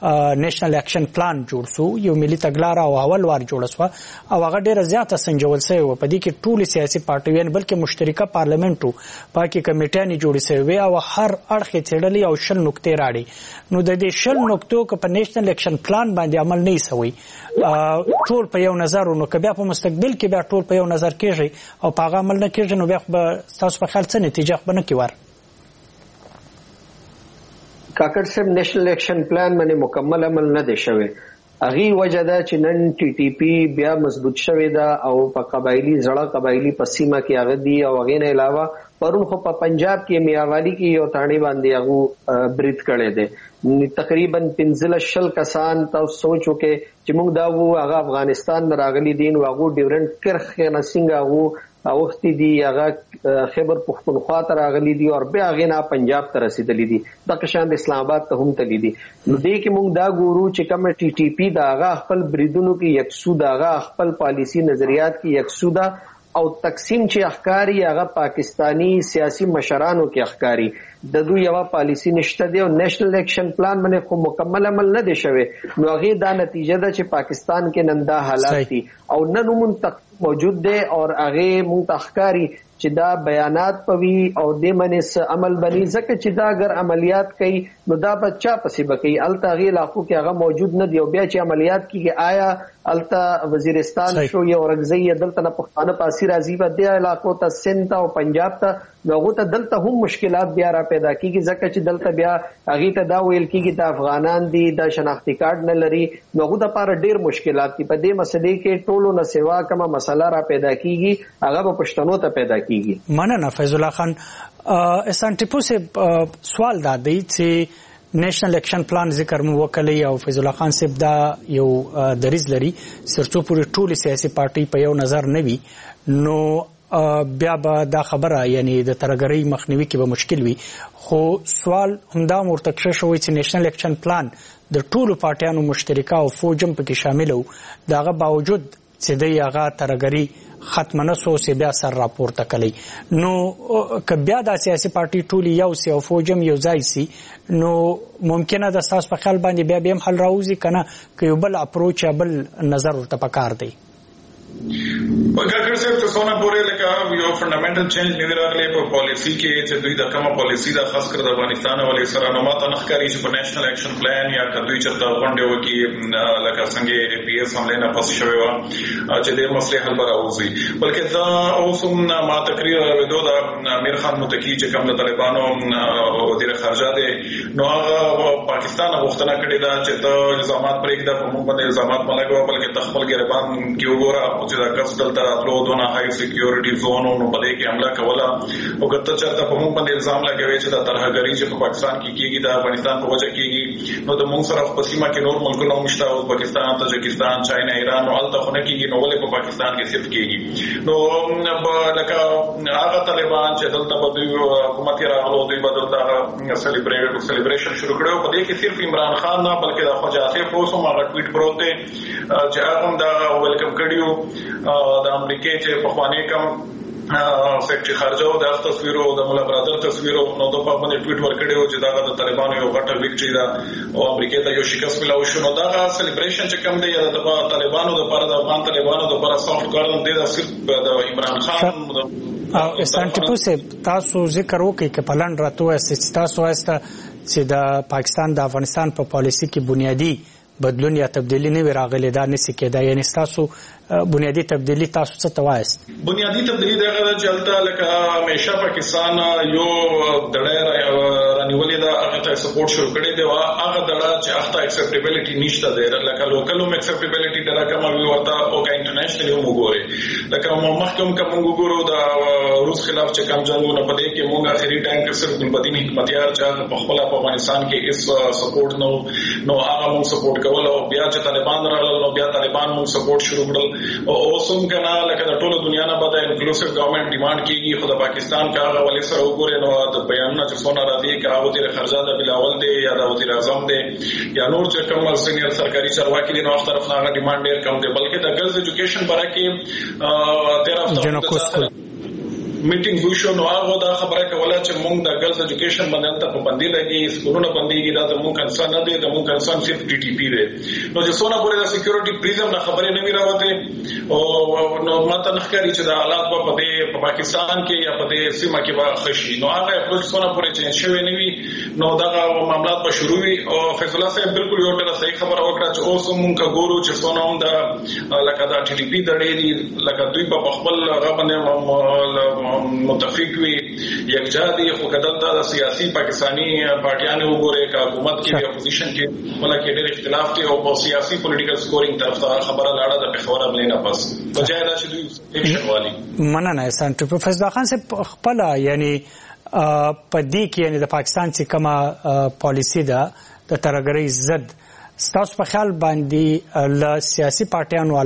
نېشنل اکشن پلان جوړ سو یو ملي تګلاره او اول وار جوړ سو او هغه ډیره زیاته سنجول شوی و په دې کې ټول سیاسي پارټیان بلکې مشترکه پارلیمنتو پاکي کمیټې جوړې شوی او هر اړخ چړلې او شل نکته راړي نو د دې شل نکتو په نېشنل اکشن پلان باندې عمل نه شوی ټول په یو نظر نو کبه په مستقبل کې بیا ټول په یو نظر کېږي او په هغه عمل نه کېږي نو بیا تاسو په خیال څه نتیجه خبرنه کیوار کاکړ صاحب نېشنل اکشن پلان باندې مکمل عمل نه دی شوی اغي وجه دا چې نن ټي ټي پی بیا مضبوط شوی دا او په قبایلی زړه قبایلی پسیمه کې هغه دی او هغه نه علاوه پرون خو په پنجاب کې میاوالی کې یو تاڼي باندې هغه بریټ کړي دي تقریبا پنځه شل کسان تاسو سوچو کې چې موږ دا وو هغه افغانستان راغلي دي نو هغه ډیورنت کرخه نه څنګه هغه اوختي دي هغه خیبر پختونخوا ته راغلي دي او بیا هغه نه پنجاب ته رسیدلي دي د قشان اسلام آباد ته هم تللی دي نو دې کې موږ دا ګورو چې کوم ټي ټي پی دا هغه خپل بریدونو کې یکسود هغه خپل پالیسی نظریات کې یکسود او تقسیم چې احکاری هغه پاکستانی سیاسي مشرانو کې احکاری د دوی یو پالیسی نشته دی او نېشنل اکشن پلان باندې خو مکمل عمل نه دی شوی نو هغه دا نتیجه ده چې پاکستان کې نندا حالات دي او نن موږ موجود دی او هغه موږ احکاری چې دا بیانات پوي او د منس عمل بني ځکه چې دا اگر عملیات کوي نو دا بچا پسې بکی الته غي علاقو کې هغه موجود نه دی او بیا چې عملیات کیږي آیا الته وزیرستان شو یا ورغزي دلته نه پښتانه پاسي راځي په دې علاقو ته سند او پنجاب ته نوغه ته دلته هم مشکلات بیا را پیدا کیږي ځکه چې دلته بیا هغه ته دا ویل کیږي د افغانان دي د شناختی کارت نه لري نوغه د پاره ډیر مشکلات دي په دې مسلې کې ټولو نه سوا کومه مسله را پیدا کیږي هغه په پښتنو ته پیدا کیږي مننه فیض الله خان احسان ټیپو سے سوال دا دی چې نېشنل اکشن پلان ذکر مو وکړی او فیض الله خان صاحب دا یو دریز لري سرچو پوری ټول سیاسي پارټي په یو نظر نه وي نو بیا به دا خبره یعنی د ترګری مخنیوي کې به مشکل وي خو سوال همدا مرتکشه شوی چې نېشنل اکشن پلان د ټولو پارټیانو مشترکه او فوجم پکې شامل وو داغه باوجود چې د هغه ترګری ختم نه سو سی بیا سر راپورته کړي نو ک بیا د سیاسي پارټي ټولي یو سی او فوجم یو ځای سي نو ممکنه د تاسو په خیال باندې بیا به حل راوځي کنه ک یو بل اپروچ بل نظر ورته پکار دی کاکړ صاحب ته څونه پورې لکه یو فنډامنټل چینج نه راغلی په پالیسي کې چې دوی د کومه پالیسي د خاص کر د افغانستان ولې سره نو ماته نه ښکاري چې په نېشنل اکشن پلان یا کدوې چرته غونډه وکړي لکه څنګه پی ایس حمله نه پس شوی و چې د مسلې حل براوځي بلکې دا اوس هم ما تقریر ورودو د امیر خان متکی چې کوم د طالبانو وزیر خارجه دی نو هغه پاکستان غوښتنه کړې ده چې ته الزامات پرېږده په موږ باندې الزامات ملګرو بلکې تخپل ګربان کې وګوره چې دا کس دلته راتلو دونه هاي سکیورټي زون نو په دې کې حمله کوله او کته چرته په موږ باندې الزام لګوي چې دا ترهګری چې په پاکستان کې کیږي د افغانستان په وجه کیږي نو د موږ سره په سیمه کې نور ملکونه مشته او پاکستان تاجکستان چاینا ایران او الته خو نه کیږي نو ولې په پاکستان کې صرف کیږي نو لکه هغه طالبان چې دلته په دوی حکومت راغلو دوی بدلته سلیبریټ سلیبریشن شروع کړو په دې کې صرف عمران خان نه بلکې د خواجه آصف اوسم هغه ټویټ پروت دی چې هغه دا ویلکم کړیو د امریکای چې په خوانې کم سیکټری خارجه او د تصویرو د مولا برادر تصویرو نو د په باندې ټویټ ورکړیو چې دا د طالبانو یو غټه ویکټری ده او امریکای ته یو شکست ملاو شو نو دا سلیبریشن چې کوم دی د طالبانو د لپاره د افغان طالبانو د لپاره سافټ کارن دی د صرف د عمران خان او استان ټیپو سه تاسو ذکر وکړئ چې پلان راتو است تاسو است چې د پاکستان د افغانستان په پالیسي کې بنیادی بدلون یا تبدیلی نه راغلی دا نسی کېدا یعنی تاسو بنیادی تبدیلی تاسو څه توایست بنیادی تبدیلی دغه چلته لکه همیشه پاکستان یو دړه رانیولې دا هغه ته سپورټ شروع کړی دی هغه دړه چې هغه اکسپټیبিলিټی نشته دی لکه لوکل هم اکسپټیبিলিټی دا کومه وی ورته او کا انټرنیشنل هم وګوري لکه محکم کوم وګورو دا روس خلاف چې کوم جنگونه پدې کې موږ اخري ټایم کې صرف ګلبدین حکمتیار چې په خپل په افغانستان کې اس سپورټ نو نو هغه موږ سپورټ کول او بیا چې طالبان راغلل نو بیا طالبان موږ سپورټ شروع کړل او اوسم کنه لکه د ټولو دنیا نه بعد انکلوسیو ګورنمنت ډیماند کیږي خو د پاکستان کا هغه ولې سره وګورئ نو د بیانونه چې څونه راځي کا وزیر خارجه د بلاول دی یا د وزیر اعظم دی یا نور چې کوم سینیئر سرکاري چارواکي دي نو هغه طرف نه هغه ډیماند ډیر کم دی بلکې د ګرلز ایجوکیشن برا کې تیرا جنوکوس میټینګ وشو نو هغه دا خبره کوله چې موږ د ګرلز ایجوکیشن باندې ته پابندي لګي سکولونه بنديږي دا د موږ کنسرن نه دی د موږ کنسرن صرف ټي ټي پی دی نو چې څونه پورې د سکیورټي پریزم نه خبرې نه میراوته او نو ماته نه ښکاري چې د حالات په دې په پاکستان کې یا په دې سیمه کې به خشي نو هغه اپروچ څونه پورې چینج شوی نه وي نو دا معاملات به شروع وي او فیصل الله صاحب بالکل یو ډېر صحیح خبره وکړه چې اوس موږ ګورو چې څونه هم د لکه دا ټي ټي پی دړې دي لکه دوی په خپل هغه باندې متفق وي یکجا دي خو کدلته د سیاسي پاکستانی پارټیانو وګوره کا حکومت کې د اپوزیشن کې ولکه ډېر اختلاف دی او په سیاسي پولیټیکل سکورینګ طرف ته خبره لاړه د پخوره بلې نه پس وجه دا چې دوی ایکشن والی مننه احسان ټیپو فیصل خان سے خپل یعنی په دې کې یعنی د پاکستان چې کومه پالیسی ده د ترهګرۍ ضد ستاسو په خیال باندې له سیاسي پارټیانو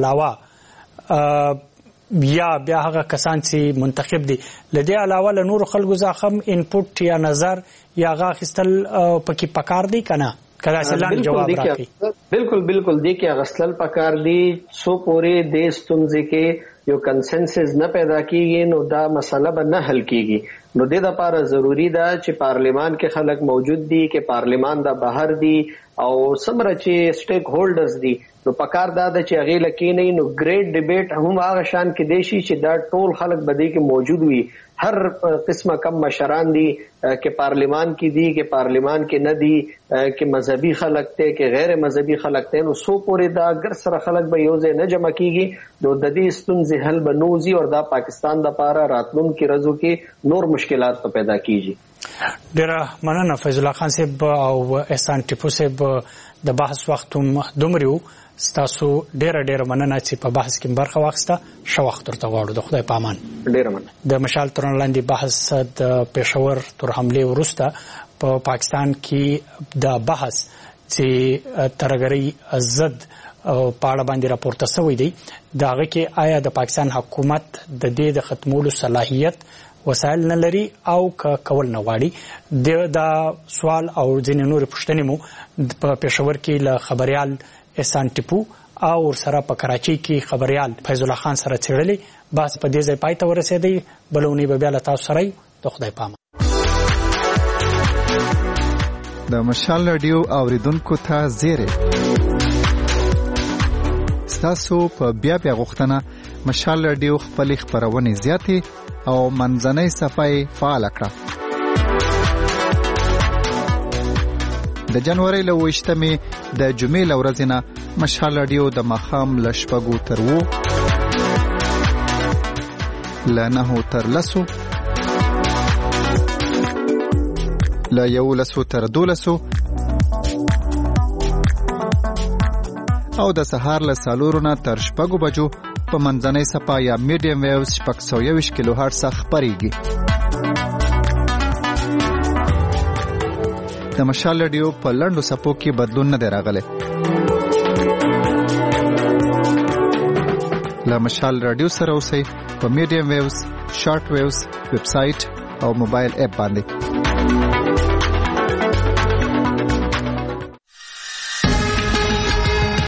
علاوه یا بیا هغه کسان چې منتخب دي لدې علاوه له نور خلکو ځخم انپوټ یا نظر یا هغه خستل پکې پکار دي کنه کله سلام جواب راکړي بالکل بالکل دي کې غسل پکار دي سو پورې دیش تمځه کې یو کنسنسس نه پیدا کیږي نو دا مسله به نه حل کیږي نو د لپاره ضروری ده چې پارلیمان کې خلک موجود دي چې پارلیمان د بهر دي او سمره چې سټیک هولډرز دي نو پکار دا د چې هغه لکې نه نو ګریټ ډیبیټ هم هغه شان کې دیشي چې دا ټول خلک بده کې موجود وي هر قسمه کم مشران دي کې پارلیمان کې دي کې پارلیمان کې نه دي کې مذهبي خلک ته کې غیر مذهبي خلک ته نو سو پورې دا ګر سره خلک به یوځای نه جمع کیږي نو د دې ستونزې حل بنوزي او دا پاکستان د لپاره راتلونکي ورځو کې نور مشکلات پیدا کیږي ډیره مننه فیض الله خان صاحب او احسان ټیپو صاحب د بحث وخت دومره ستاسو ډیره ډیره مننه چې په بحث کې برخه واخیسته شو وخت ورته غواړو د خدای په امان ډیره مننه د مشال ترن لاندې بحث د پېښور تر حمله وروسته په پا پاکستان کې د بحث چې ترهګرۍ ضد پاړه باندې راپورته شوی دی داغه کې آیا د پاکستان حکومت د دې د ختمولو صلاحیت وسایل نه لري او کول نه غواړي دا سوال او ځینې نور پوښتنې مو په پېښور کې له خبريال احسان ټیپو او سره په کراچۍ کې خبريال فیض الله خان سره چیرلې بس په دې ځای پای ته ورسېدی بلونی به بیا له تاسو سره د خدای پامه د مشال رادیو اوریدونکو ته زیری ستاسو په بیا بیا غوښتنه مشال رادیو خپل خبرونه زیاتې او منځنۍ صفحه فعال کړه. د جنوري له ویشتمې د جمعې له ورځې نه مشال رادیو د ماښام له شپږو تر اوو له نهو تر لسو له یولسو تر دولسو او د سهار له څلورو نه تر شپږو بجو په منځنۍ صفحه یا میډیم ویوز شپږ سوه یوویشت کیلو هرټز خپرېږي. د مشال رادیو په لنډو څپو کې بدلون نه دی راغلی. له مشال رادیو سره اوسئ په میډیم ویوز، شارټ ویوز، ویب سایټ او موبایل اپ باندې.